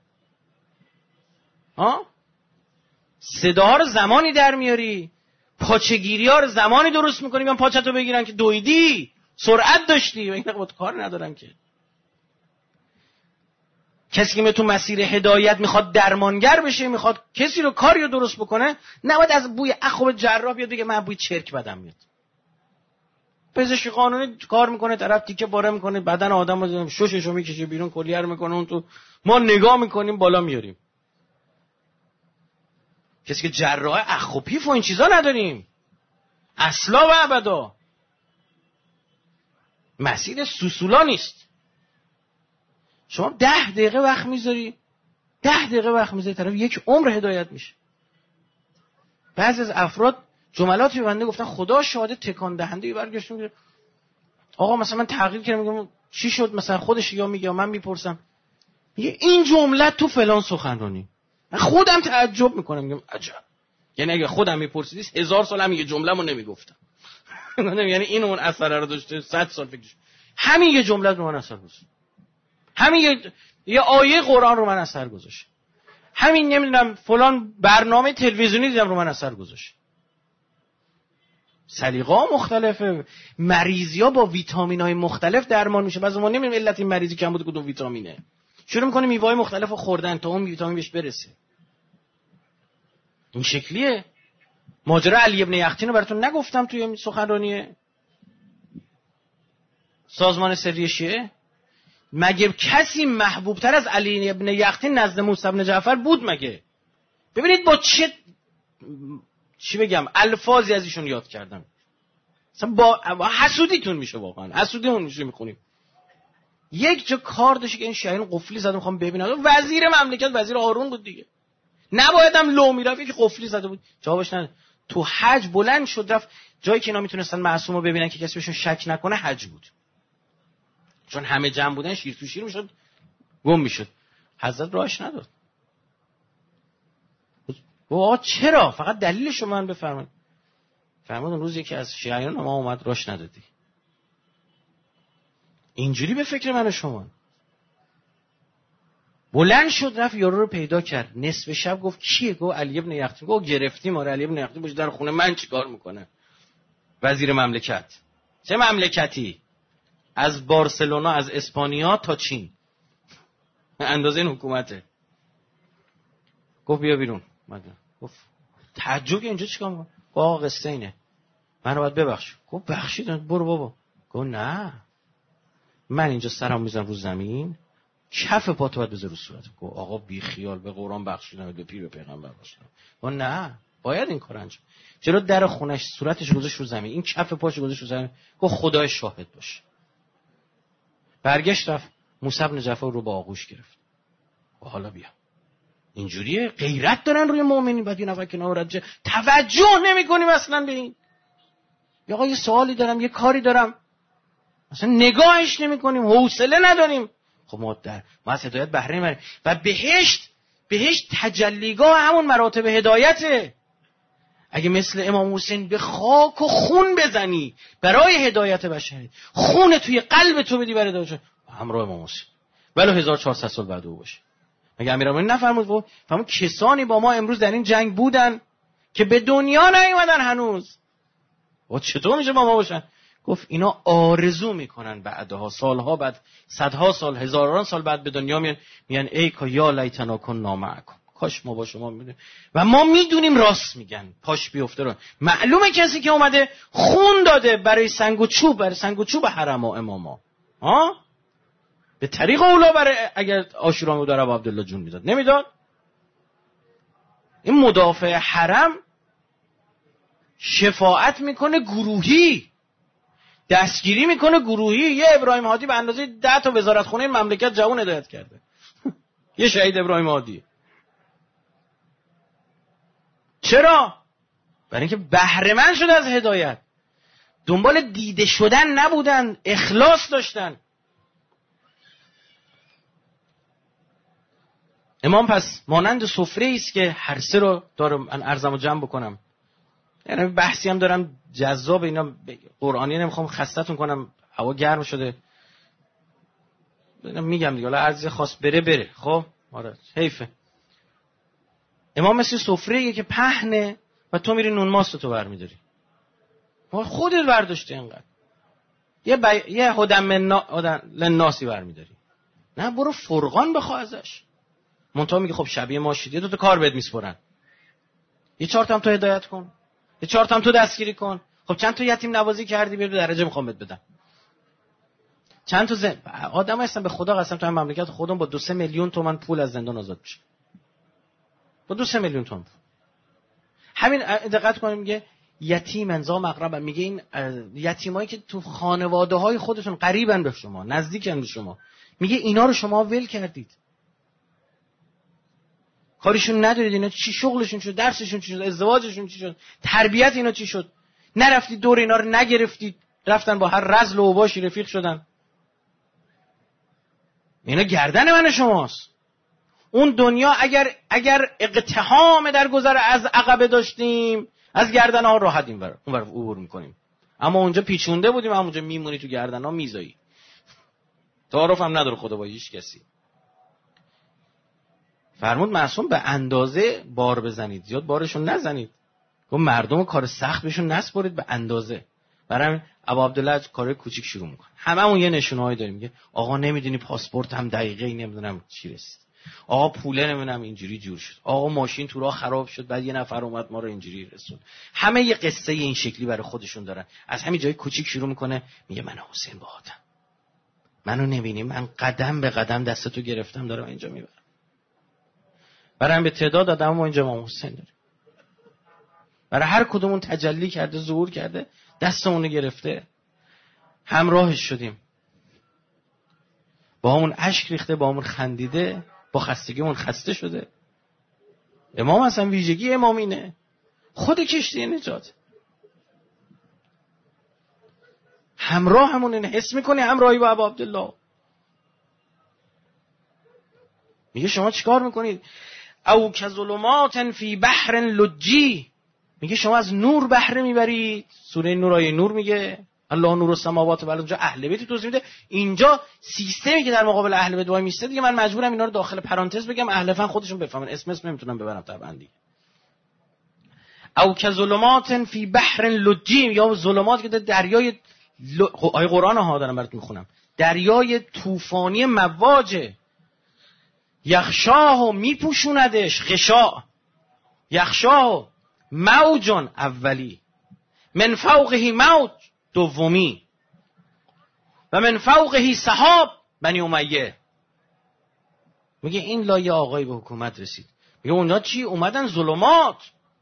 صدا رو زمانی در میاری، پاچگیری ها رو زمانی درست میکنی میگن پاچتو بگیرن که دویدی، سرعت داشتی. و این با کار ندارن که. کسی که تو مسیر هدایت میخواد درمانگر بشه، میخواد کسی رو کاری رو درست بکنه، نباید از بوی اخوب جراح بیاد بگه من بوی چرک بدم میاد. پزشک قانونی کار میکنه، طرف تیکه پاره میکنه، بدن آدمو شوششو میکشه بیرون، کلیه رو میکنه اون تو، ما نگاه میکنیم بالا میاریم. کسی که جراح اخوپیف و این چیزا نداریم اصلا و ابدا. مسیر سوسولا نیست. شما 10 دقیقه وقت میذاری، 10 دقیقه وقت میذاری، طرف یک عمر هدایت میشه. بعضی از افراد جملاتی به بنده گفتن خدا شاهد تکان دهنده. برگشتم میگه آقا مثلا من تغییر کردم، میگم چی شد؟ مثلا خودش یا میگه من میپرسم، میگه این جمله تو فلان سخنرانی. من خودم تعجب میکنم، میگم عجب. یعنی اگه خودم میپرسیدی 1000 سال هم یه جمله‌مو نمیگفتم. یعنی این اون اثر رو داشته 100 سال فکرش. همین یه جمله رو من اثر گذاشت. همین یه آیه قرآن رو من اثر گذاشت. همین نمیدونم فلان برنامه تلویزیونی دیدم رو من اثر گذاشت. سلیقه‌ها مختلفه، مریضی‌ها با ویتامین‌های مختلف درمان میشه. بعضی ما نمی‌دونیم علت این مریضی کم بود کدوم ویتامینه، شروع می‌کنه میوه‌های مختلفو خوردن تا اون ویتامین بهش برسه. این شکلیه. ماجرا علی ابن یقطین رو براتون نگفتم توی سخنرانی سازمان سری شیعه؟ مگه کسی محبوبتر از علی ابن یقطین نزد موسی بن جعفر بود مگه؟ ببینید با چی بگم الفاظی از ایشون یاد کردم. مثلا با حسودیتون میشه، واقعا حسودیمون میشه میخونیم. یک جا کار داشت که این شیعیان قفلی زدن میخوام ببینم، وزیر مملکت وزیر هارون بود دیگه، نبایدم لو میرفت که قفلی زده بود. جوابش نه. تو حج بلند شد رفت جایی که اینا میتونستن معصوم رو ببینن که کسی بهشون شک نکنه، حج بود. چون همه جمع بودن شیر تو شیر میشد، گم میشد. حضرت راهش نداد. آقا چرا؟ فقط دلیلشو من بفرمایید. فرمود اون روز یکی از شیعیان ما اومد راهش ندادی. اینجوری به فکر من و شما. بلند شد رفت یارو رو پیدا کرد، نصف شب گفت کیه؟ گفت علی ابن یقطین. گفت گرفتیم. آره علی ابن یقطین باشه در خونه من چیکار میکنه؟ وزیر مملکت. چه مملکتی؟ از بارسلونا، از اسپانیا تا چین، اندازه این حکومته. گفت بیا بیرون. گفت تعجب اینجا چیکار میکنه؟ گفت آقا قصه اینه، منو باید ببخش. گفت بخشید؟ برو بابا. گفت نه، من اینجا سرم میزنم رو زمین، کف پاتو باید بذار رو صورت. گفت آقا بی خیال، به قرآن بخشیدم، به پیر و پیغمبر بخشیدم. گفت نه، باید این کار انجام. جلو در خونش صورتش گذاشت رو زمین، این کف پاش گذاشت رو زمین. گفت خدای شاهد باشه. برگشت رفت موسی بن جعفر رو با آغوش گرفت. و حالا بیا. اینجوریه غیرت دارن روی مؤمنین. بعد یه نفر کنار رد توجه نمی‌کنیم اصلا به این. یا آقا یه سوالی دارم، یه کاری دارم، اصلا نگاهش نمی‌کنیم، حوصله نداریم. خب ما از هدایت بهره می‌بریم. و بهشت تجلیگاه همون مراتب هدایته. اگه مثل امام حسین به خاک و خون بزنی برای هدایت بشری، خون توی قلب تو بدی برای هدایت همراه امام حسین، ولو 1400 سال بعد او باشه. مگه امیرالمومنین نفرمود؟ فرمود کسانی با ما امروز در این جنگ بودن که به دنیا نیومدن هنوز. و چطور میشه با ما باشن؟ گفت اینا آرزو میکنن بعدها، سالها بعد، صدها سال، هزاران سال بعد به دنیا میان ای کا یا لیتنا کنا معکم، کاش ما با شما میدونیم. و ما میدونیم راست میگن، پاش بیفته رو. معلومه کسی که اومده خون داده برای سنگ و چوب، برای سنگ و چوب حرم و اماما، به طریق اولا برای اگر عاشورا رو در ابو عبدالله جون میداد، نمیداد. این مدافع حرم شفاعت میکنه گروهی، دستگیری میکنه گروهی. یه ابراهیم هادی به اندازه 10 تا وزارت خونه مملکت جوان هدایت کرده. یه شهید ابراهیم هادی. چرا؟ برای اینکه بهره مند شده از هدایت، دنبال دیده شدن نبودن، اخلاص داشتن. امام پس مانند سفره است که هر سه رو دارم من عرضمو جمع بکنم. یعنی بحثی هم دارم جذاب، اینا قرآنی نمیخوام خستتون کنم، هوا گرم شده. میگم دیگه، حالا عرضی خاص بره. خب آره حیفه. امام مثل سفره‌ایه که پهنه و تو میری نون ماست تو برمیداری. خودت برداشتی اینقدر. یه هدم للناسی برمیداری. نه برو فرقان بخواه ازش. منتها میگه خب شبیه ما شید، 2 تا کار بهت میسپرن. یه 4 تا هم تو هدایت کن، یه 4 تا هم تو دستگیری کن. خب چند تا یتیم نوازی کردی، بیا درجه میخوام بهت بدم. چند تا آدم هستن به خدا قسم تو این مملکت خودم با 2-3 میلیون تومان پول از زندان آزاد میشه. با 2-3 میلیون تومان. همین دقت کنیم، میگه یتیم انزا مقرب، میگه این یتیمایی که تو خانواده‌های خودشون قریبن به شما، نزدیکن به شما، میگه اینا رو شما ول کردید. کاریشون ندارید. اینا چی شغلشون شد، درسشون چی شد، ازدواجشون چی شد، تربیت اینا چی شد؟ نرفتید دور اینا رو نگرفتید، رفتن با هر رذل و اوباشی رفیق شدن. اینا گردن من شماست. اون دنیا اگر اقتحام در گذر از عقبه داشتیم، از گردن ها راحت اونور عبور میکنیم. اما اونجا پیچونده بودیم، اونجا میمونی تو گردن ها میزایی. تعارف هم نداره خدا با هیچ کسی. فرمود معصوم به اندازه بار بزنید، زیاد بارشون نزنید. گفت مردم کار سخت بهشون نسپارید به اندازه. برای ابا عبدالله کار کوچیک شروع میکنه. هممون یه نشونه‌ای داریم، میگه آقا نمیدونی پاسپورت هم دقیقه نمیدونم چی رسید، آقا پوله نمیدونم اینجوری جور شد، آقا ماشین تو راه خراب شد بعد یه نفر اومد ما رو اینجوری رسون. همه یه قصه این شکلی برای خودشون دارن. از همین جای کوچیک شروع میکنه، میگه من حسین باهاتم، منو نمی‌بینی، من قدم به قدم دستتو گرفتم دارم اینجا میبرم. برای به تعداد آدم ما اینجا امام حسین داریم، برای هر کدومون تجلی کرده، ظهور کرده، دستمون رو گرفته، همراهش شدیم، با همون اشک ریخته، با همون خندیده، با خستگیمون خسته شده. امام اصلا ویژگی امام اینه، خود کشتی نجات، همراه همون اینه، حس میکنی همراهی با ابا عبدالله. میگه شما چیکار میکنید؟ او کظلمات فی بحر لجی، میگه شما از نور بهره میبرید. سوره نور آیه نور میگه الله نور السماوات و الارض. اونجا اهل بیت توضیح میده، اینجا سیستمی که در مقابل اهل بیت وای میسته دیگه من مجبورم اینا رو داخل پرانتز بگم اهل فن خودشون بفهمن، اسم نمیتونم ببرم طبعا دیگه. او کظلمات فی بحر لجی، یا ظلمات که در دریای آیه قرآن ها دارم برات میخونم، دریای طوفانی مواجه، یخشاه میپوشوندش، غشاء یخشاه موجون اولی، من فوقه موج دومی، و من فوقه سحاب بنی امیه. میگه این لایه آقای به حکومت رسید. میگه اونجا چی؟ اومدن ظلمات،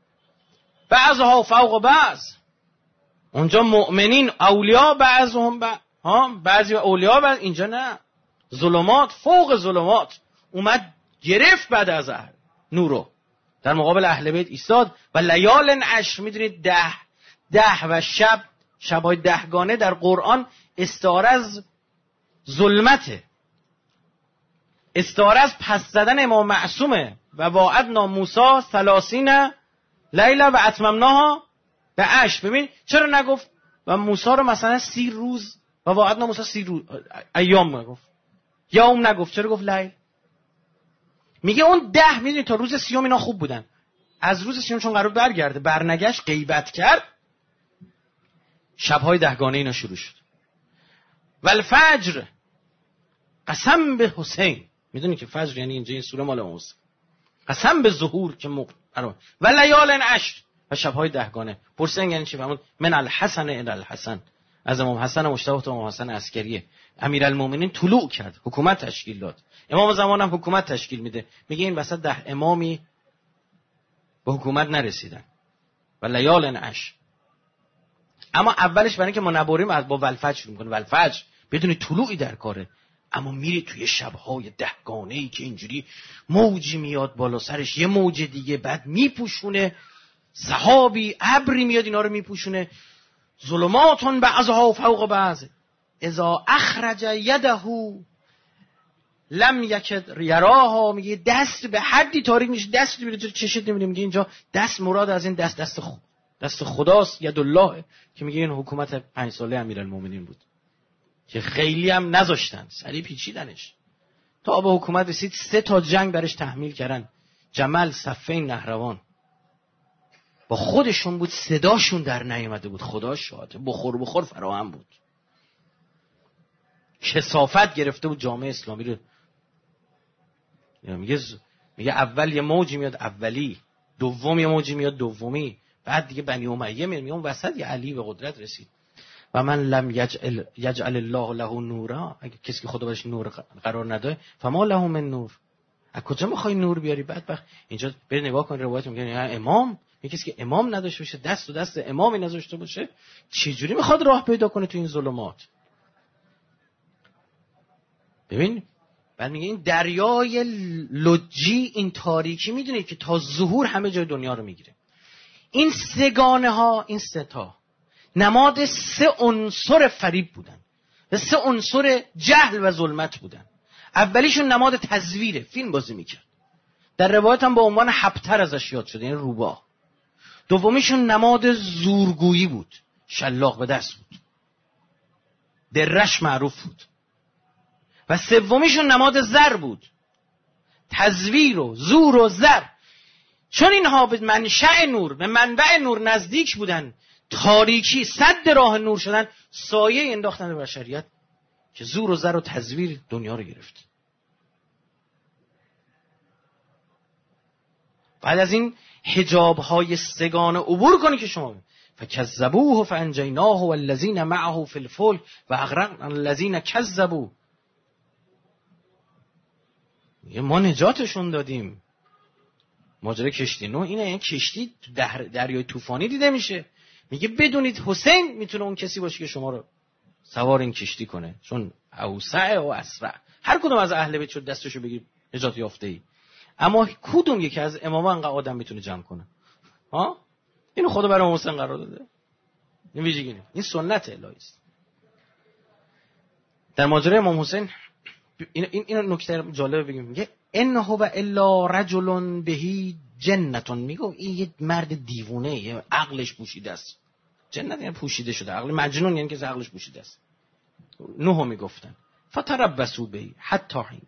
بعضها فوق بعض. اونجا مؤمنین اولیا بعضهم بعضی اولیا بعض، اینجا نه، ظلمات فوق ظلمات اومد گرفت بعد از نورو در مقابل اهل بیت ایستاد. و لیال عشر، میدونید 10 و شب‌های 10 گانه در قرآن استعاره از ظلمته، استعاره از پس زدن امام معصومه. و واعدنا موسی 30 لیله و اتممناها به 10. ببین چرا نگفت و موسی رو مثلا 30 روز و واعدنا موسی 30 روز ایام نگفت، یوم نگفت، چرا گفت لیل؟ میگه اون 10 میدونی تا روز 30 اینا خوب بودن، از روز 30 چون قرار برگرده برنگشت، غیبت کرد، شب‌های 10 گانه اینا شروع شد. و الفجر قسم به حسین، میدونی که فجر یعنی اینجا این سوره مال حسین، قسم به ظهور که و لیال عشر و شب‌های 10 گانه. پرسن یعنی چی؟ فهمون من الحسن الی الحسن، از امام حسن مجتبی تا امام حسن عسکریه. امیرالمومنین طلوع کرد، حکومت تشکیل داد. امام زمان هم حکومت تشکیل میده. میگه این وسط 10 امامی به حکومت نرسیدن و لیال عشر. اما اولش برای اینکه ما نبریم با ولفجر شروع می‌کنه. ولفجر بدون طلوعی در کاره، اما میری توی شب‌های 10 گانه‌ای که اینجوری موجی میاد بالا سرش، یه موج دیگه، بعد میپوشونه سحابی، ابری میاد اینا رو میپوشونه. ظلماتون بعضها فوق بعض، اذا اخرج یده لم یکد یراها. میگه دست به حدی تاریک میشه، دست میره تو چشت نمیره. میگه اینجا دست مراد از این دست خداست، ید الله، که میگه این حکومت 5 ساله امیرالمومنین بود که خیلی هم نذاشتن، سری پیچیدنش تا به حکومت رسید. 3 تا جنگ برش تحمیل کردن، جمل، صفین، نهروان. با خودشون بود، صداشون در نیامده بود، خدا شاهده، بخور فراهم بود. کثافت گرفته بود جامعه اسلامی رو. میگه اول یه موجی میاد اولی، دوم یه موجی میاد دومی، بعد دیگه بنی امیه میاد. اون وسط یه علی به قدرت رسید. و من لم یجعل الله له نورا، اگه کسی که خدا بهش نور قرار نده، فما له من نور. از کجا میخوای نور بیاری بدبخت؟ اینجا برید نگاه کن روایت میگه امام، یه کسی که امام نداشته باشه، دست و دست امامی نذاشته باشه، چجوری میخواد راه پیدا کنه تو این ظلمات؟ ببین بعد میگه این دریای لجی، این تاریکی، میدونید که تا ظهور همه جای دنیا رو میگیره. این 3 گانه ها، این 3 تا نماد 3 عنصر فریب بودن و 3 عنصر جهل و ظلمت بودن. اولیشون نماد تزویره، فیلم بازی میکرد، در روایت هم با عنوان حبتر ازش یاد شده، این روباه. دومیشون نماد زورگویی بود، شلاق به دست بود، درش معروف بود. و سومیشون نماد زر بود، تزویر و زور و زر. چون اینها به منشأ نور، به منبع نور نزدیک بودن، تاریکی سد راه نور شدن، سایه انداختن به بشریت که زور و زر و تزویر دنیا رو گرفت. بعد از این حجاب‌های سگانه عبور کنی که شما فکذبوه فانجیناه والذین معه فی الفلک واغرقنا الذین کذبوا. ما نجاتشون دادیم. ماجرا کشتی نوح اینه، این کشتی دریای طوفانی دیده میشه. میگه بدونید حسین میتونه اون کسی باشه که شما رو سوار این کشتی کنه، چون اوسع و اسرع. هر کدوم از اهل بیت شد دستشو بگیر نجات یافته ای. اما کدوم یکی از اماما انقدر آدم میتونه جمع کنه؟ ها؟ اینو خدا برای امام حسین قرار داده. این ویژگی نه، این سنت الهی است. در ماجرای امام حسین این نکته جالب بگیم. میگه انه و الا رجل بهی جنتون. میگه این یه مرد دیوونه، یه عقلش پوشیده است. جنت یعنی پوشیده شده، عقل مجنون یعنی که عقلش پوشیده است. نوح میگفتن فتربصوا بهی حتی حین.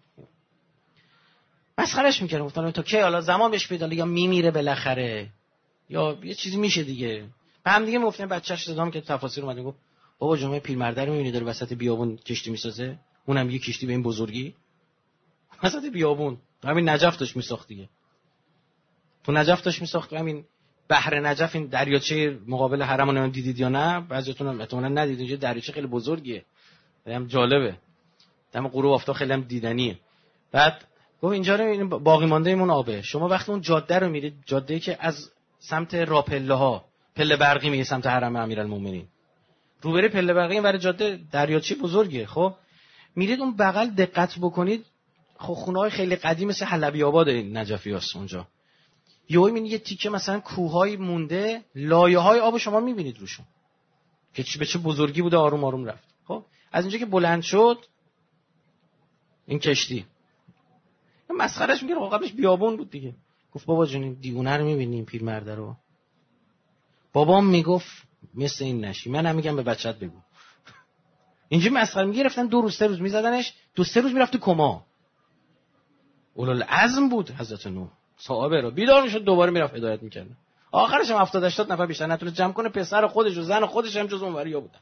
مسخرهش میکردن، گفتن تا کی؟ حالا زمان بهش پیدا، یا میمیره بالاخره یا یه چیزی میشه دیگه. به هم دیگه میگفتن. بچه‌ش صدام که تفاسیر اومد میگفت بابا جمعه پیرمرد رو میبینی داره وسط بیابون کشتی میسازه، اونم یه کشتی به این بزرگی وسط بیابون. همین نجف داشت میساخت دیگه. تو نجف داشت میساخت. همین بحر نجف، این دریاچه مقابل حرم رو دیدید یا نه؟ بعضیتون هم احتمالاً ندیدید. اینجا دریاچه خیلی بزرگیه، هم جالبه، دم غروب آفتاب خیلی هم دیدنیه. بعد گفت اینجا رو باقی مانده ایمون آبه. شما وقتی اون جاده رو میرید، جاده‌ای که از سمت راپله ها، پله برقی میگه سمت حرم امیرالمومنین، روبروی پله برقی این ور جاده دریاچه بزرگیه. خب میرید اون بغل دقت بکنید، خب خونه‌های خیلی قدیم مثل حلبی آباد نجفیاست اونجا. یهو میبینید یه تیکه مثلا کوههای مونده، لایه‌های آب شما میبینید روشون که به چه بزرگی بوده، آروم آروم رفت. خب از اونجا که بلند شد این کشتی، مسخرهش میگه قبلش بیابون بود دیگه. گفت بابا جون این دیوونه رو میبینیم پیرمرد رو؟ بابام میگفت مثل این نشی. منم میگم به بچت بگو. اینجوری مسخره میگرفتن. 2 روز 3 روز میزدنش، 2-3 روز میرفت تو کما. اولوالعزم بود حضرت نوح. صحابه رو بیدار میشد دوباره میرفت هدایت میکرد. آخرش هم 70-80 نفر بیشتر نتونه جمع کنه. پسر خودش و زن خودش هم جز اونوریا بودن.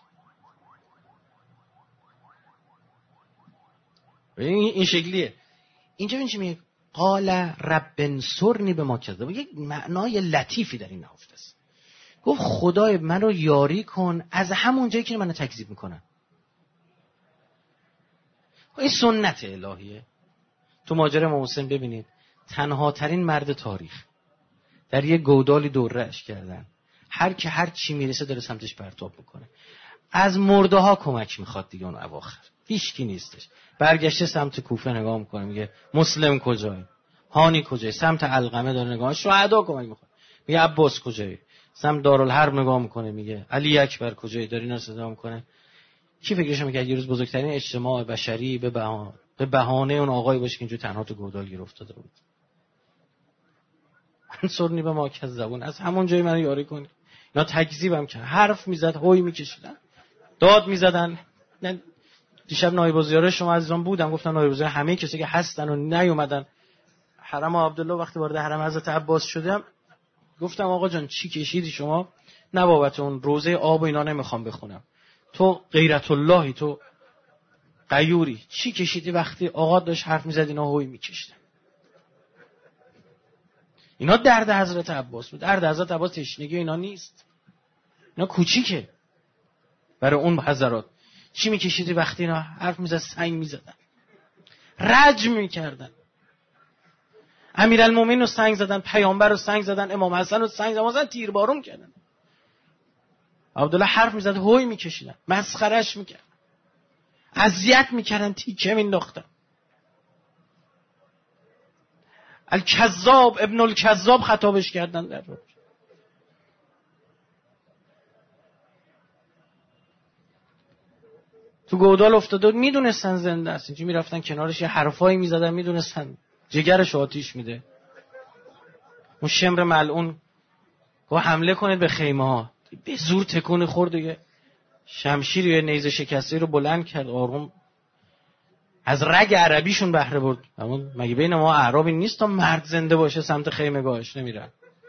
این شکلیه. اینجا ببین چی میگه، قال رب انصرنی بما کذبوا. یک معنای لطیفی در این نهفته است. گفت خدای منو یاری کن از همون جایی که منو تکذیب میکنن. این سنت الهیه. تو ماجرای امام حسین ببینید، تنها ترین مرد تاریخ، در یه گودالی دوره‌اش کردن، هر که هر چی میرسه داره سمتش پرتاب میکنه. از مرده ها کمک میخواد دیگه. اون اواخر هیچ کی نیستش. برگشته سمت کوفه نگاه میکنه، میگه مسلم کجای؟ هانی کجای؟ سمت علقمه داره نگاه، شهدا کمک میخواد، میگه عباس کجای؟ سمت دارالحرب نگاه میکنه، میگه علی اکبر کجای؟ داره اینا صدا میکنه. کی فکرش میگه یه روز بزرگترین اجتماع بشری به بهانه اون آقای باشه که اینجا تنها تو گودال گیر افتاده بود. انصرنی بما کذبون. از همون جایی منو یاری کنی. اینا تکذیبم کرد، حرف میزد، هوی میکشیدن، داد میزدن. دیشب نایب الوزرای شما عزیزان بودم، گفتن نایب الوزرای همه کسی که هستن و نیومدن حرم عبدالله. وقتی وارد حرم حضرت عباس شدم گفتم آقا جان چی کشیدی شما؟ نه بابت اون روزه آب و اینا نمیخوام بخونم، تو غیرت اللهی، تو غیوری. چی کشیدی؟ وقتی آقا داشت حرف میزد اینا هوی میکشیدن. اینا درد حضرت عباس بود. درد حضرت عباس تشنگی اینا نیست، اینا کوچیکه برای اون حضرات. چی میکشیدی وقتی اینا حرف میزد؟ سنگ میزدن، رجم میکردن. امیرالمومنین رو سنگ زدن، پیامبر رو سنگ زدن، امام حسن رو سنگ زدن، تیربارون کردن. عبدالله حرف میزد هوی میکشیدن، مسخرهش میکردن، اذیت میکردن، تیکه مینداختن. الکذاب ابن الکذاب خطابش کردن در روز. تو گودال افتاده بود، میدونستن زنده است. اینجا میرفتن کنارش یه حرفایی میزدن، میدونستن جگرش آتیش میده. اون شمر ملعون گفت حمله کنید به خیمه ها، به زور تکون خورد دیگه. شمشیر یا نیزه شکسته رو بلند کرد، آروم از رگ عربیشون بهره برد. اما مگه بین ما اعرابی نیست تا مرد زنده باشه سمت خیمگاهش نمیرن؟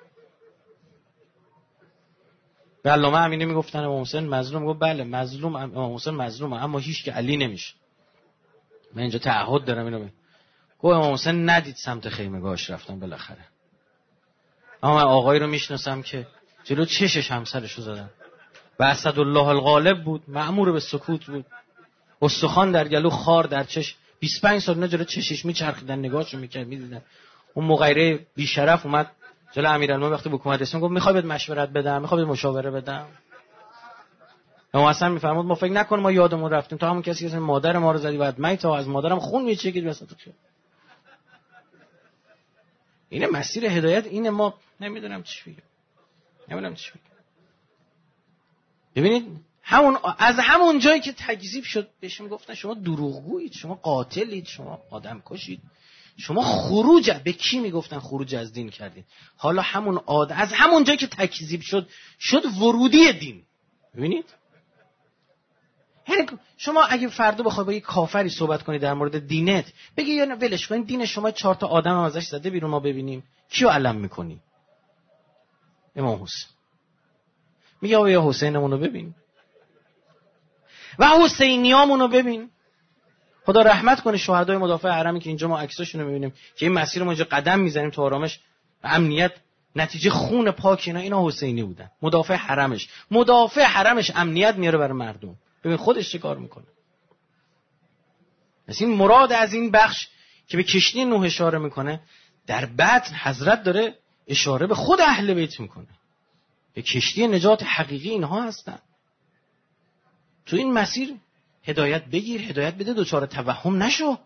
به علامه امینی میگفتن امام حسین مظلوم، گفت بله مظلوم، امام حسین مظلومه، اما هیچ که علی نمیشه. من اینجا تعهد دارم اینو گفت امام حسین ندید سمت خیمگاهش رفتن بالاخره. اما من آقایی رو میشناسم که جلو چشش همسرشو زدن و اسدالله الغالب بود، مأمور به سکوت بود، استخوان در گلو، خار در چش، 25 سال نه جلو چشش میچرخیدن، نگاهشو میکرد میدیدن. اون مغیره بی شرف اومد جلو امیرالمومنین وقتی به حکومت رسید گفت میخوای بهت مشورت بدم، میخوای بهت مشاوره بدم. اما اصلا میفرمود ما فکر نکن ما یادمون رفتیم، تا همون کسی که مادر ما رو زدی بعد من تا از مادرم خون میچکید وسط چه. اینه مسیر هدایت، اینه. ما نمیدونم چی بگم. ببینید از همون جایی که تکذیب شد بهش میگفتن شما دروغگویید، شما قاتلید، شما آدم کشید، شما خروج به کی میگفتن خروج از دین کردید. حالا از همون جایی که تکذیب شد ورودی دین. ببینید یعنی شما اگه فردا بخوای با یه کافری صحبت کنی در مورد دینت، بگی یا نه ولش کن دین شما 4 تا آدم هم ازش زده بیرون ما ببینیم، کیو علم میکنی؟ امام حسین. میگه یا حسینمون رو ببین و حسینیامون رو ببین. خدا رحمت کنه شهدای مدافع حرمی که اینجا ما عکساشون رو میبینیم که این مسیر ما اینجا قدم میزنیم تو آرامش و امنیت، نتیجه خون پاک اینا حسینی بودن. مدافع حرمش امنیت میاره برای مردم. ببین خودش چه کار میکنه. مثل این مراد از این بخش که به کشتی نوح اشاره میکنه، در بطن حضرت داره اشاره به خود اهل بیت میکنه، به کشتی نجات حقیقی اینها هستن. تو این مسیر هدایت بگیر، هدایت بده، دوچار توهم نشو.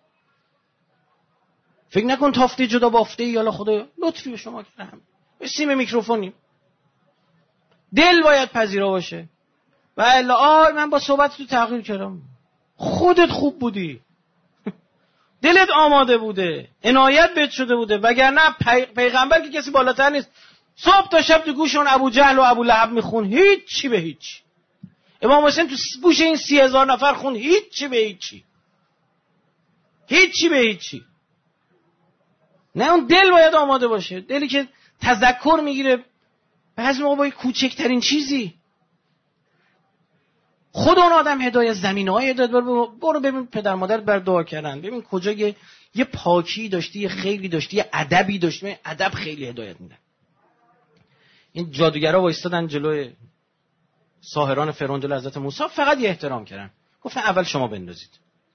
فکر نکن تافته جدا بافته یالا خدا لطفی به شما کردم. سیم میکروفونی دل باید پذیرا باشه. و الا من با صحبت تو تغییر کردم. خودت خوب بودی، دلت آماده بوده، عنایت بهت شده بوده، وگرنه پیغمبر که کسی بالاتر نیست. صبح تا شب تو گوش اون ابو جهل و ابو لهب میخون هیچی به هیچ. امام حسین تو گوش این 30,000 نفر خون هیچی به هیچی. نه اون دل باید آماده باشه، دلی که تذکر میگیره بعضی موقع با کوچکترین چیزی. خود اون آدم هدایت، زمینه‌های هدایت، برو ببین پدر مادرت بر دعا کردن، ببین کجا یه پاکی داشتی، یه خیری داشتی، یه ادبی داشتی. ادب خیلی هدایت میده. این جادوگرا وایستادن جلوی ساحران فرعون، جلوی حضرت موسی، فقط یه احترام کردن، گفتن اول شما بندازید.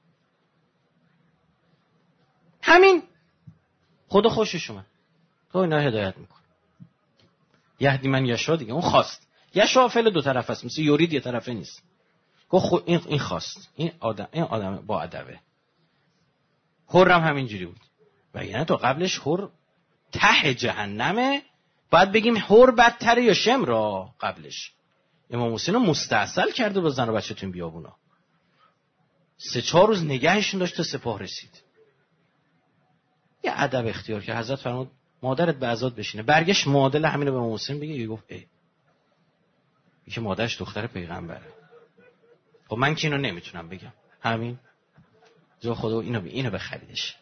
همین خدا خوشش اومد، تو اینا هدایت میکنه. یهدی من یشا دیگه، اون خواست. یشا فعل دو طرف است، مثل یورید یه طرفه نیست. گفت این خواست، این آدم با ادبه. حرم همینجوری بود. وگرنه تو قبلش حر ته جهنمه، باید بگیم حر بدتره یا شمرا. قبلش امام حسین رو مستعسل کرده با زن و بچه تو این بیابونا، 3-4 روز نگهشون داشت تا سپاه رسید. یه ادب اختیار که حضرت فرمود مادرت به عزاد بشینه. برگشت معادل همین رو به امام حسین بگه. گفت که مادرش دختر پیغمبره. خب من که اینو نمیتونم بگم، همین جو خدا اینو بخریدش.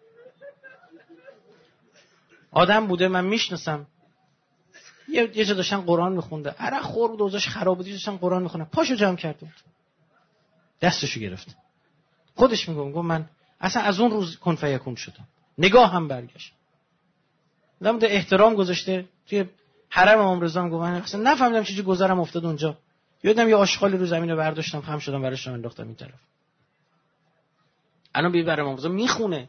آدم بوده من میشناسم، یه جا داشتن قرآن میخونده، عرق خور بود، اوضاعش خراب بود، داشتن قرآن میخونه، پاشو جمع کرده بود، دستشو گرفت. خودش میگم من اصلا از اون روز کن فیکون شدم. نگاه هم برگشت، آدم ده احترام گذاشته توی حرم امام رضا. گفت من اصلا نفهمیدم چیزی گذرم افتاد اونجا. یادم یه آشغالی رو زمین رو برداشتم، خم شدم براش انداختم این طرف. الان برای امام رضا میخونه.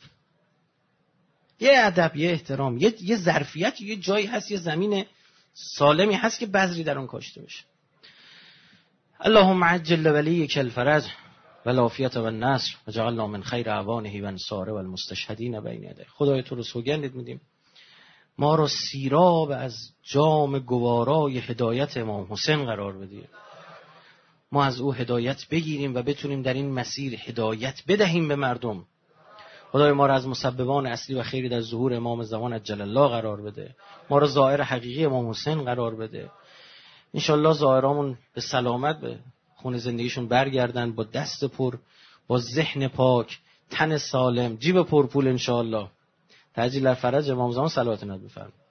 یه ادب، یه احترام، یه ظرفیت، یه جایی هست، یه زمین سالمی هست که بذری در اون کاشته بشه. اللهم عجل ولیک الفرج والعافیت والنصر وجعلنا من خیر اعوانه والانصار والمستشهدین بین یدیه. خدای تو رو سوگند میدیم ما رو سیراب از جام گوارای هدایت امام حسین قرار بدی. ما از او هدایت بگیریم و بتونیم در این مسیر هدایت بدهیم به مردم. خدای ما را از مسببان اصلی و خیری در ظهور امام زمان عجل الله قرار بده. ما را ظاهر حقیقی امام حسین قرار بده. انشالله ظاهرامون به سلامت به خون زندگیشون برگردن، با دست پر، با ذهن پاک، تن سالم، جیب پرپول انشاءالله. تعجیل در فرج امام زمان صلوات نبی بفرمایید.